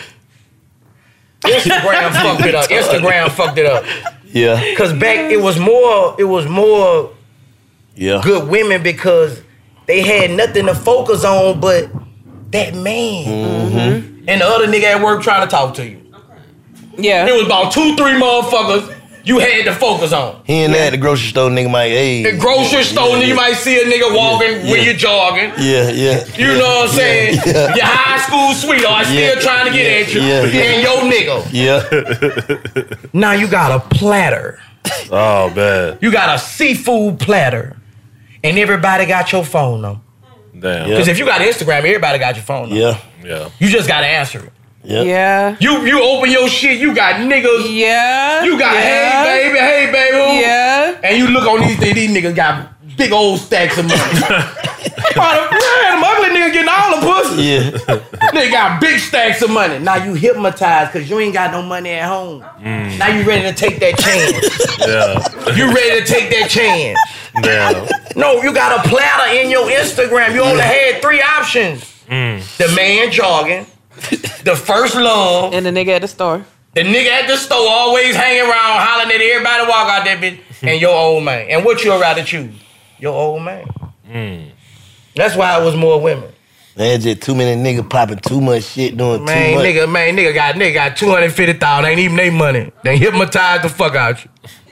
Instagram fucked it up. Instagram fucked it up. Yeah. Cause back it was more, it was more Yeah. good women because they had nothing to focus on but that man. Mm-hmm. And the other nigga at work trying to talk to you. Yeah. It was about two, three motherfuckers you had to focus on. He and that at the grocery store, nigga might, hey. The grocery store, yeah, you yeah. might see a nigga walking Yeah, when yeah. you're jogging. Yeah, yeah. You know what I'm saying? Yeah. Your high school sweetheart still Yeah, trying to get yeah, at you. yeah, yeah. And your nigga. Yeah. Now you got a platter. Oh, man. You got a seafood platter. And everybody got your phone number. Damn. Because if you got Instagram, everybody got your phone number. Yeah. Yeah. You just got to answer it. Yeah. Yeah. You you open your shit, you got niggas. Yeah. You got, yeah. hey, baby, hey, baby. Yeah. And you look on these things, these niggas got big old stacks of money. Oh, man, them ugly niggas getting all the pussy. Yeah. They got big stacks of money. Now you hypnotized because you ain't got no money at home. Mm. Now you ready to take that chance. Yeah. You ready to take that chance. Yeah. No, you got a platter in your Instagram. You only had three options. Mm. The man jogging, the first love, And the nigga at the store. the nigga at the store always hanging around, hollering at everybody walk out that bitch, and your old man. And what you'd rather choose? Your old man. Mm. That's why it was more women. Man, just too many niggas popping too much shit, doing Man, too much. nigga, man, nigga got nigga got two hundred fifty thousand. Ain't even they money. They hypnotized the fuck out you.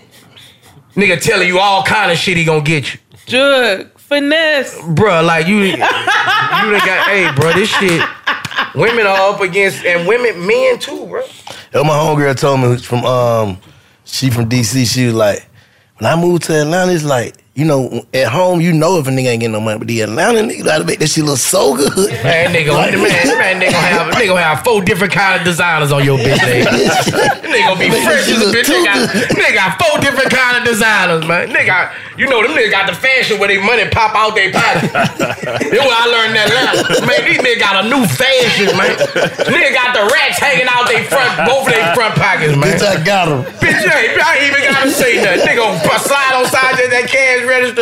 Nigga telling you all kind of shit he gonna get you. Jug. Finesse. Bruh, like you, you done got, hey, bruh, this shit. Women are up against, and women, men too, bro. Yo, my homegirl told me from, um, she from D C, she was like, when I moved to Atlanta, it's like, you know, at home, you know if a nigga ain't getting no money, but the Atlanta nigga gotta make that shit look so good. Man, nigga, Like, man, man, nigga gonna have, nigga gonna have four different kind of designers on your bitch, nigga. Nigga gonna be Make fresh that as a shit bitch. look Nigga got, too nigga got four different kind of designers, man. Nigga, you know them niggas got the fashion where they money pop out they pocket. That's what I learned in Atlanta. Man, these niggas got a new fashion, man. Nigga got the racks hanging out they front, both of their front pockets, man. Bitch, I got him. Bitch, I ain't, I ain't even gotta say nothing. Nigga gonna slide on side of that cash register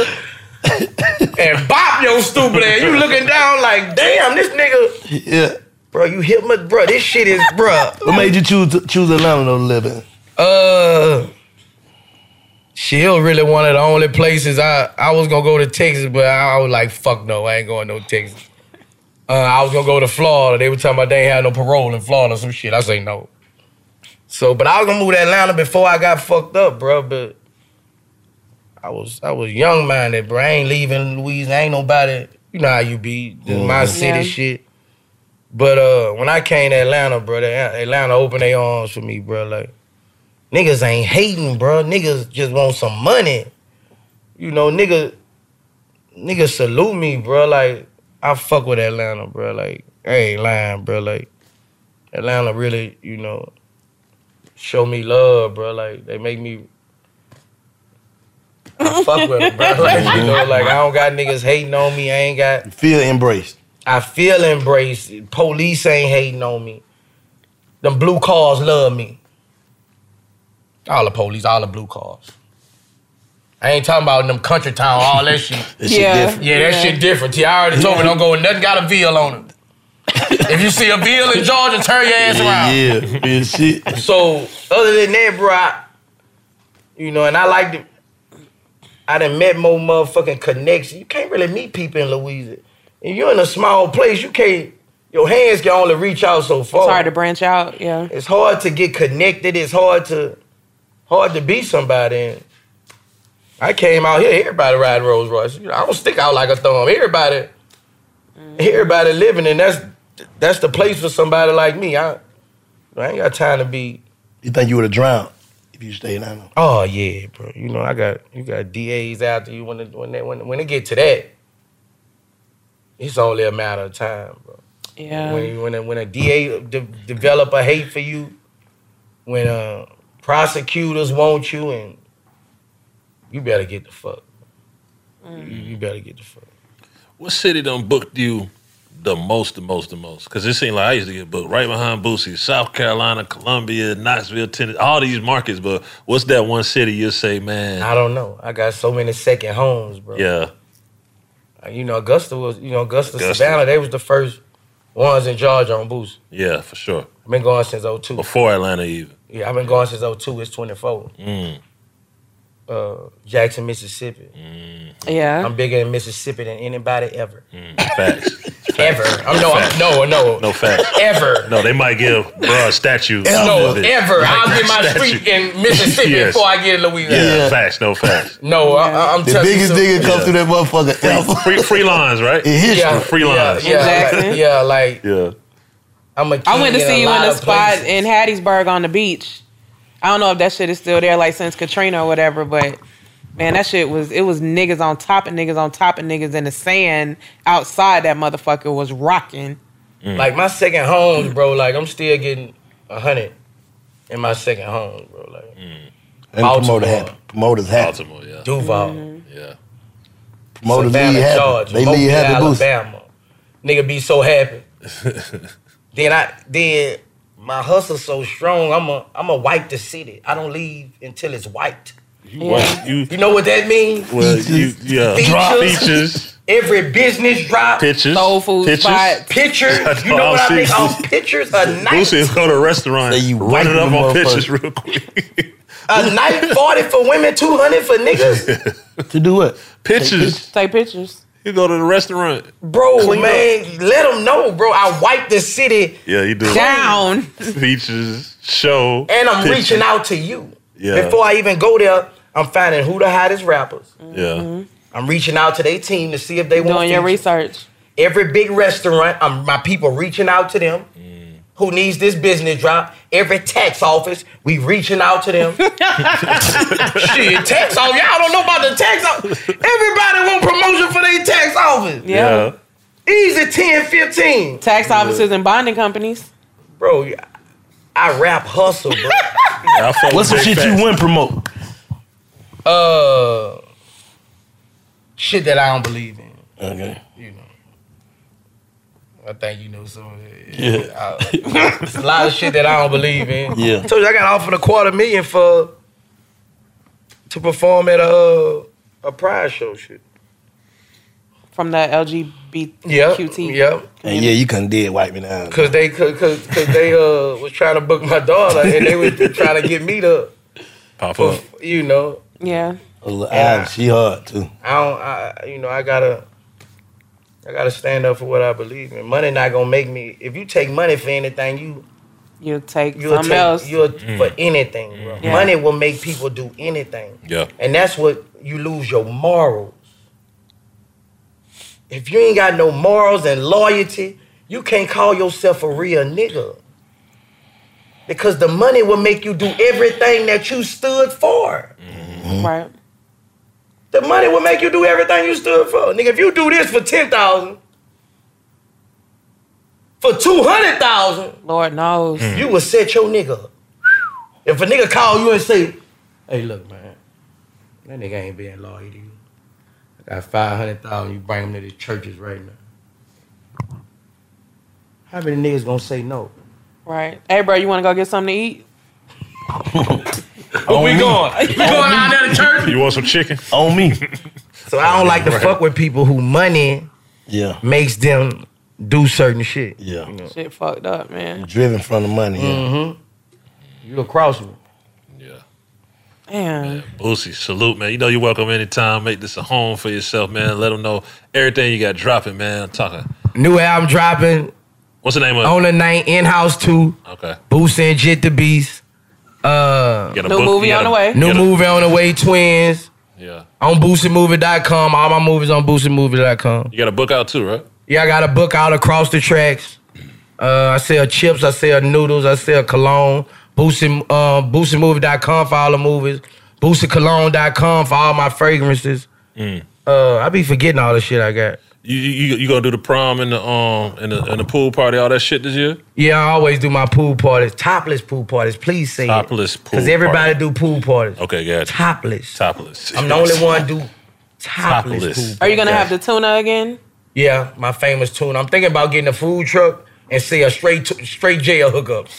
and bop your stupid ass. You looking down like, damn, this nigga. Yeah. Bro, you hit my, bro, this shit is, bro. What made you choose choose Atlanta to live in? Uh, Shit, it was really one of the only places I, I was gonna go to Texas, but I, I was like, fuck no, I ain't going no Texas. Uh, I was gonna go to Florida. They were talking about they ain't had no parole in Florida or some shit. I say no. So, but I was gonna move to Atlanta before I got fucked up, bro. But I was I was young minded, bro. I ain't leaving Louisiana. Ain't nobody. You know how you be. This my Mm. city Yeah. shit. But uh, when I came to Atlanta, bro, the- Atlanta opened their arms for me, bro. Like niggas ain't hating, bro. Niggas just want some money. You know, nigga, niggas salute me, bro. Like I fuck with Atlanta, bro. Like I ain't lying, bro. Like Atlanta really, you know, show me love, bro. Like they make me. I fuck with them, bro. Like, you know, like I don't got niggas hating on me. I ain't got. Feel embraced. I feel embraced. Police ain't hating on me. Them blue cars love me. All the police, all the blue cars. I ain't talking about them country town, all that shit. That shit Yeah. different. Yeah, that Yeah. shit different. T, I already told me don't go with nothing got a veal on it. If you see a veal in Georgia, turn your ass around. Yeah, yeah, shit. So, other than that, bro, I, you know, and I like to, I done met more motherfucking connections. You can't really meet people in Louisiana. And you're in a small place, you can't, your hands can only reach out so far. It's hard to branch out, yeah. It's hard to get connected. It's hard to, hard to be somebody. And I came out here, everybody ride Rolls Royce. You know, I don't stick out like a thumb. Everybody, everybody living, and that's that's the place for somebody like me. I, I ain't got time to be. You think you would have drowned if you stayed down there? Oh yeah, bro. You know I got you got D As after you when it, when they, when when it get to that, it's only a matter of time, bro. Yeah. When you, when a, when a D A de- develop a hate for you, when uh, prosecutors want you, and you better get the fuck. You, you better get the fuck. What city done booked you the most, the most, the most? Because it seemed like I used to get booked right behind Boosie. South Carolina, Columbia, Knoxville, Tennessee, all these markets. But what's that one city you'll say, man? I don't know. I got so many second homes, bro. Yeah. Uh, You know, Augusta was, you know, Augusta, Augusta. Savannah, they was the first ones in Georgia on Boost. Yeah, for sure. I've been going since oh two. Before Atlanta even. Yeah, I've been going since oh two. It's twenty-four. Mm. Uh, Jackson, Mississippi. Yeah. I'm bigger in Mississippi than anybody ever. Facts. Ever. I'm no, I'm, no, no. No facts. Ever. No, they might give bruh a statue. No, of it. ever. Like I'll that get my statue. street in Mississippi Yes. before I get in Louisiana. Yeah, facts, no facts. No, I, I'm The telling biggest you. nigga come through that motherfucker ever. Free, free lines, right? In history. Yeah, Free yeah, lines. Yeah, Jackson. like, yeah, like Yeah. I'm a king I went to in see a you in lot a of spot places. in Hattiesburg on the beach. I don't know if that shit is still there, like since Katrina or whatever, but man, that shit was, it was niggas on top of niggas on top of niggas in the sand outside that motherfucker was rocking. Like my second homes, bro. Like I'm still getting a hundred in my second homes, bro. Like And Baltimore. promoter happy. Promoters happy. Baltimore, yeah. Duval, Yeah. Promoters Savannah, leave happy. Georgia, They Mobile, leave happy boost. Alabama. Nigga be so happy. then I then my hustle so strong. I'm a I'm a wipe the city. I don't leave until it's wiped. Well, you, You know what that means? well, you, yeah. Features. Drop features, Every business drop. pictures, Soul food pictures. spot. Pictures. I You know what I see. mean? On pictures a night. Boosie go to a restaurant, Say you run it wiping up the on motherfucker. pictures real quick. A night forty for women, two hundred for niggas. To do what? Pictures. Take pictures. You go to the restaurant. Bro, Clean man, let them know, bro. I wiped the city Yeah, you do. Down. Features, show, and I'm pictures. reaching out to you. Yeah. Before I even go there, I'm finding who the hottest rappers. Yeah. I'm reaching out to their team to see if they want Doing your features. research. Every big restaurant, I'm, my people reaching out to them. Who needs this business drop? Every tax office, we reaching out to them. Shit, tax office. Y'all don't know about the tax office. Everybody want promotion for their tax office. Yeah. Easy ten, fifteen. Tax offices and bonding companies. Bro, I rap hustle, bro. I fuck What's some with shit Big you Facts. wouldn't promote? Uh, shit that I don't believe in. Okay. You know. I think you know some of it. Yeah. I- It's a lot of shit that I don't believe in. Yeah. I told you I got offered a quarter million for to perform at a a prize show shit. From the L G B T Yep. Q T. Yep. And yeah, you couldn't did wipe me down. Cause they cause, cause, cause they uh was trying to book my daughter and they was trying to get me to Pop up. you know. Yeah. Yeah. She hard too. I don't. I, you know, I gotta. I gotta stand up for what I believe in. Money not gonna make me. If you take money for anything, you you'll take you'll something take, else. You'll Mm. for anything, bro. Yeah. Money will make people do anything. Yeah. And that's what you lose your morals. If you ain't got no morals and loyalty, you can't call yourself a real nigga. Because the money will make you do everything that you stood for. Mm-hmm. Right. The money will make you do everything you stood for. Nigga, if you do this for ten thousand, for two hundred thousand, Lord knows. you will set your nigga up. If a nigga call you and say, hey, look, man, that nigga ain't being loyal to you. I got five hundred thousand, you bring him to the churches right now. How many niggas gonna say no? Right. Hey, bro, you want to go get something to eat? Where we going? We going out there to church? You want some chicken? On me. So I don't like to Right. fuck with people who money Yeah. makes them do certain shit. Yeah. You know? Shit fucked up, man. Driven from the money. Yeah. Mm-hmm. You across me. Damn. Boosie, salute, man. You know you're welcome anytime. Make this a home for yourself, man. Let them know everything you got dropping, man. I'm talking. New album dropping. What's the name of it? On the night, In-House two. Okay. Boosie and Jit the Beast. Uh, You got a New book- movie you got on a- the way. New you got a- movie on the way, Twins. Yeah. On Boosie Movie dot com. All my movies on Boosie Movie dot com. You got a book out too, right? Yeah, I got a book out across the tracks. Uh, I sell chips, I sell noodles, I sell cologne. Boosie, uh, Boosie Movie dot com for all the movies. Boosie Cologne dot com for all my fragrances. Mm. Uh, I be forgetting all the shit I got. You, you you gonna do the prom and the um and the and the pool party, all that shit this year? Yeah, I always do my pool parties. Topless pool parties, please say Topless it. pool Because everybody do pool parties. Okay, gotcha. Topless. Topless. I'm the only one do topless, Topless. pool Are you going to parties. have the tuna again? Yeah, my famous tuna. I'm thinking about getting a food truck and see a straight t- straight jail hookup.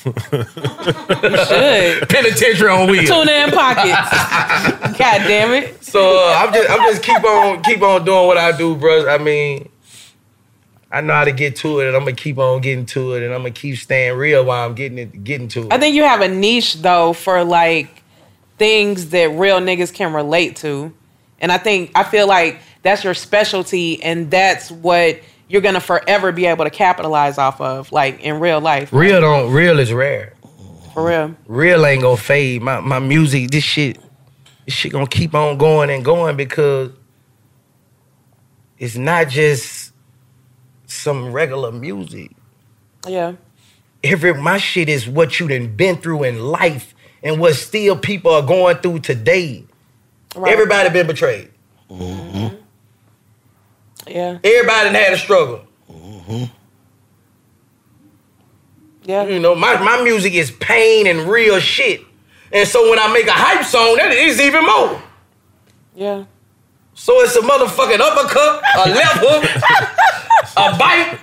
Should. Penitentiary on wheels. Tuna in pockets. God damn it. So uh, I'm just I'm just keep on keep on doing what I do, bro. I mean, I know how to get to it, and I'm gonna keep on getting to it, and I'm gonna keep staying real while I'm getting it getting to it. I think you have a niche, though, for, like, things that real niggas can relate to. And I think, I feel like that's your specialty, and that's what you're going to forever be able to capitalize off of, like, in real life. Real don't real is rare. For real. Real ain't gonna fade. My my music, this shit, this shit gonna keep on going and going because it's not just some regular music. Yeah. Every my shit is what you done been through in life and what still people are going through today. Right. Everybody been betrayed. Mm-hmm. Yeah. Everybody done had a struggle. Mm-hmm. Yeah. You know, my, my music is pain and real shit. And so when I make a hype song, that is even more. Yeah. So it's a motherfucking uppercut, a left hook, a bite.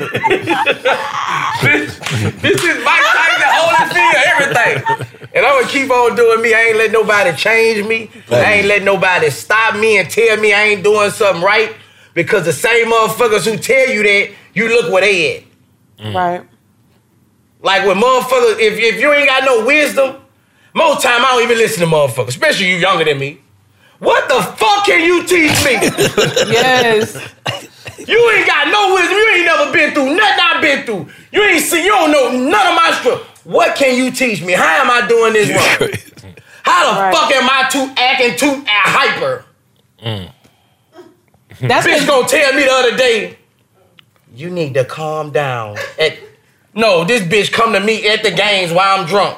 this, this is Mike Tyson, Holyfield, everything. And I'm gonna keep on doing me. I ain't let nobody change me. I ain't let nobody stop me and tell me I ain't doing something right. Because the same motherfuckers who tell you that, you look where they at. Mm. Right. Like when motherfuckers, if, if you ain't got no wisdom, most time I don't even listen to motherfuckers, especially you younger than me. What the fuck can you teach me? Yes. You ain't got no wisdom. You ain't never been through nothing I've been through. You ain't seen, you don't know none of my struggle. What can you teach me? How am I doing this wrong? How the Right. fuck am I too acting too hyper? Mm. That's Bitch been- gonna tell me the other day, you need to calm down. At, no, this bitch come to me at the games while I'm drunk.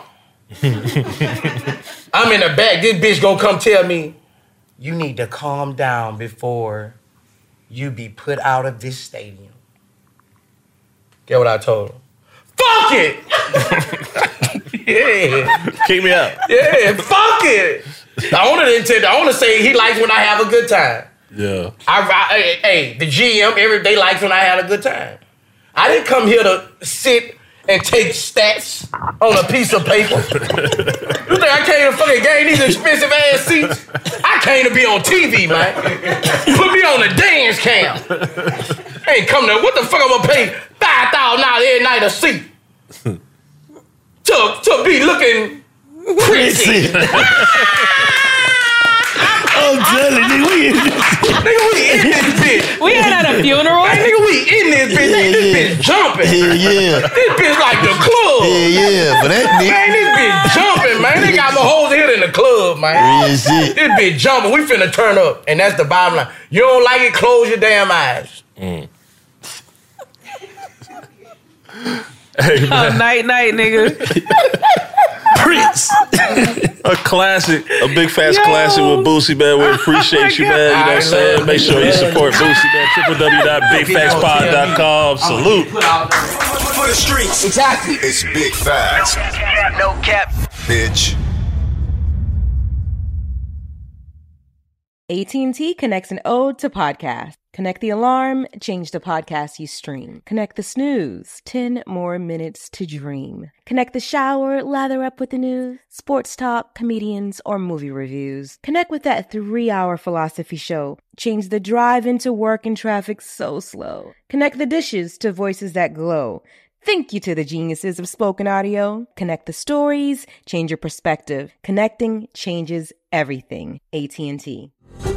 I'm in the back. This bitch gonna come tell me, you need to calm down before you be put out of this stadium. Get what I told her? Fuck it! Yeah. Kick me out. Yeah, fuck it! The owner didn't tell the owner say he likes when I have a good time. Yeah. I, I, hey, hey, the G M, every day likes when I had a good time. I didn't come here to sit and take stats on a piece of paper. You think I came to fucking game these expensive ass seats? I came to be on T V, man. Put me on the dance cam. I ain't come to, what the fuck I'm gonna pay five thousand dollars every night a seat? to, to be looking pretty. I'm telling you, nigga, we in this Nigga, we in this bitch. We ain't at a funeral. Hey, nigga, we in this bitch. Yeah, this yeah. bitch jumping. Hell yeah. This bitch like the club. Yeah, yeah. For that nigga. Man, this bitch jumping, man. They got my whole head in the club, man. Real shit. This bitch jumping. We finna turn up. And that's the bottom line. You don't like it, close your damn eyes. Mm. Hey, man. Oh, night, night, nigga. Prince. A classic, a big fast Yo. classic with Boosie, man. We appreciate you, man. You know what I'm saying? Make sure you support Boosie, man. w w w dot big facts pod dot com. Salute. For the streets. Exactly. It's Big Facts. No cap. Bitch. A T and T connects an ode to podcast. Connect the alarm, change the podcast you stream. Connect the snooze, ten more minutes to dream. Connect the shower, lather up with the news, sports talk, comedians, or movie reviews. Connect with that three-hour philosophy show. Change the drive into work and traffic so slow. Connect the dishes to voices that glow. Thank you to the geniuses of spoken audio. Connect the stories, change your perspective. Connecting changes everything. A T and T.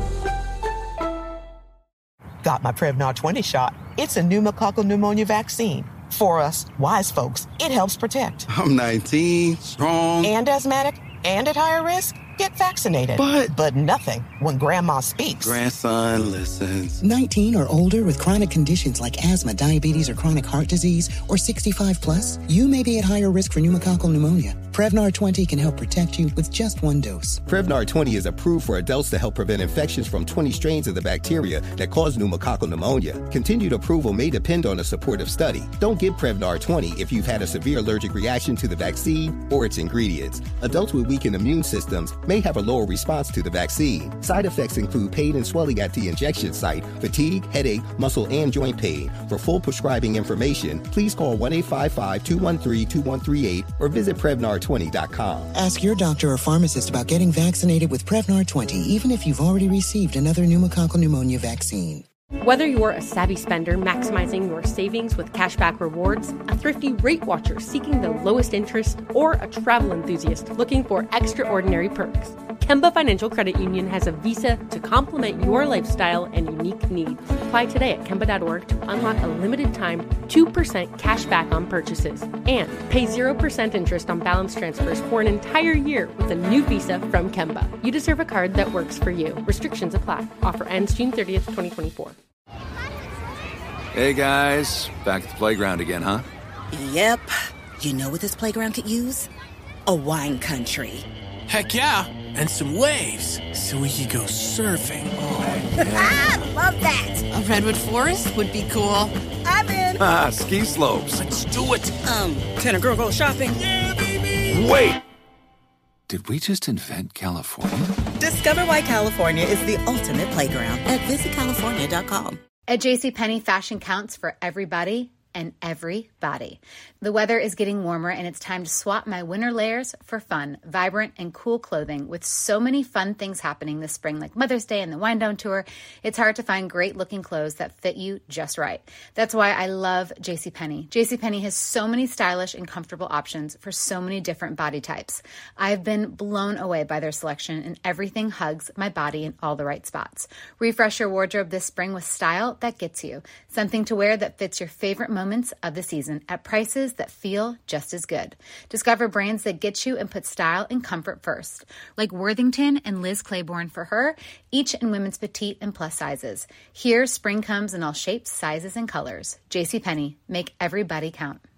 Got my Prevnar twenty shot. It's a pneumococcal pneumonia vaccine. For us, wise folks, it helps protect. I'm nineteen, strong. And asthmatic, and at higher risk? Get vaccinated. But... But nothing when grandma speaks. Grandson listens. nineteen or older with chronic conditions like asthma, diabetes, or chronic heart disease, or sixty-five plus, you may be at higher risk for pneumococcal pneumonia. Prevnar twenty can help protect you with just one dose. Prevnar twenty is approved for adults to help prevent infections from twenty strains of the bacteria that cause pneumococcal pneumonia. Continued approval may depend on a supportive study. Don't give Prevnar twenty if you've had a severe allergic reaction to the vaccine or its ingredients. Adults with weakened immune systems may have a lower response to the vaccine. Side effects include pain and swelling at the injection site, fatigue, headache, muscle, and joint pain. For full prescribing information, please call one eight five five, two one three, two one three eight or visit Prevnar twenty dot com. Ask your doctor or pharmacist about getting vaccinated with Prevnar twenty, even if you've already received another pneumococcal pneumonia vaccine. Whether you're a savvy spender maximizing your savings with cashback rewards, a thrifty rate watcher seeking the lowest interest, or a travel enthusiast looking for extraordinary perks, Kemba Financial Credit Union has a visa to complement your lifestyle and unique needs. Apply today at Kemba dot org to unlock a limited time two percent cash back on purchases and pay zero percent interest on balance transfers for an entire year with a new visa from Kemba. You deserve a card that works for you. Restrictions apply. Offer ends June thirtieth, twenty twenty-four. Hey guys, back at the playground again, huh? Yep. You know what this playground could use? A wine country. Heck yeah, and some waves so we could go surfing. Oh, yeah. Ah, love that. A redwood forest would be cool. I'm in. Ah, ski slopes. Let's do it. Um, can a girl go shopping? Yeah, baby. Wait. Did we just invent California? Discover why California is the ultimate playground at visit california dot com. At JCPenney, fashion counts for everybody and everybody. The weather is getting warmer and it's time to swap my winter layers for fun, vibrant, and cool clothing. With so many fun things happening this spring, like Mother's Day and the Wind Down Tour, it's hard to find great looking clothes that fit you just right. That's why I love JCPenney. JCPenney has so many stylish and comfortable options for so many different body types. I've been blown away by their selection, and everything hugs my body in all the right spots. Refresh your wardrobe this spring with style that gets you. Something to wear that fits your favorite moments of the season at prices that feel just as good. Discover brands that get you and put style and comfort first, like Worthington and Liz Claiborne for her, each in women's petite and plus sizes. Here, spring comes in all shapes, sizes, and colors. JCPenney, make everybody count.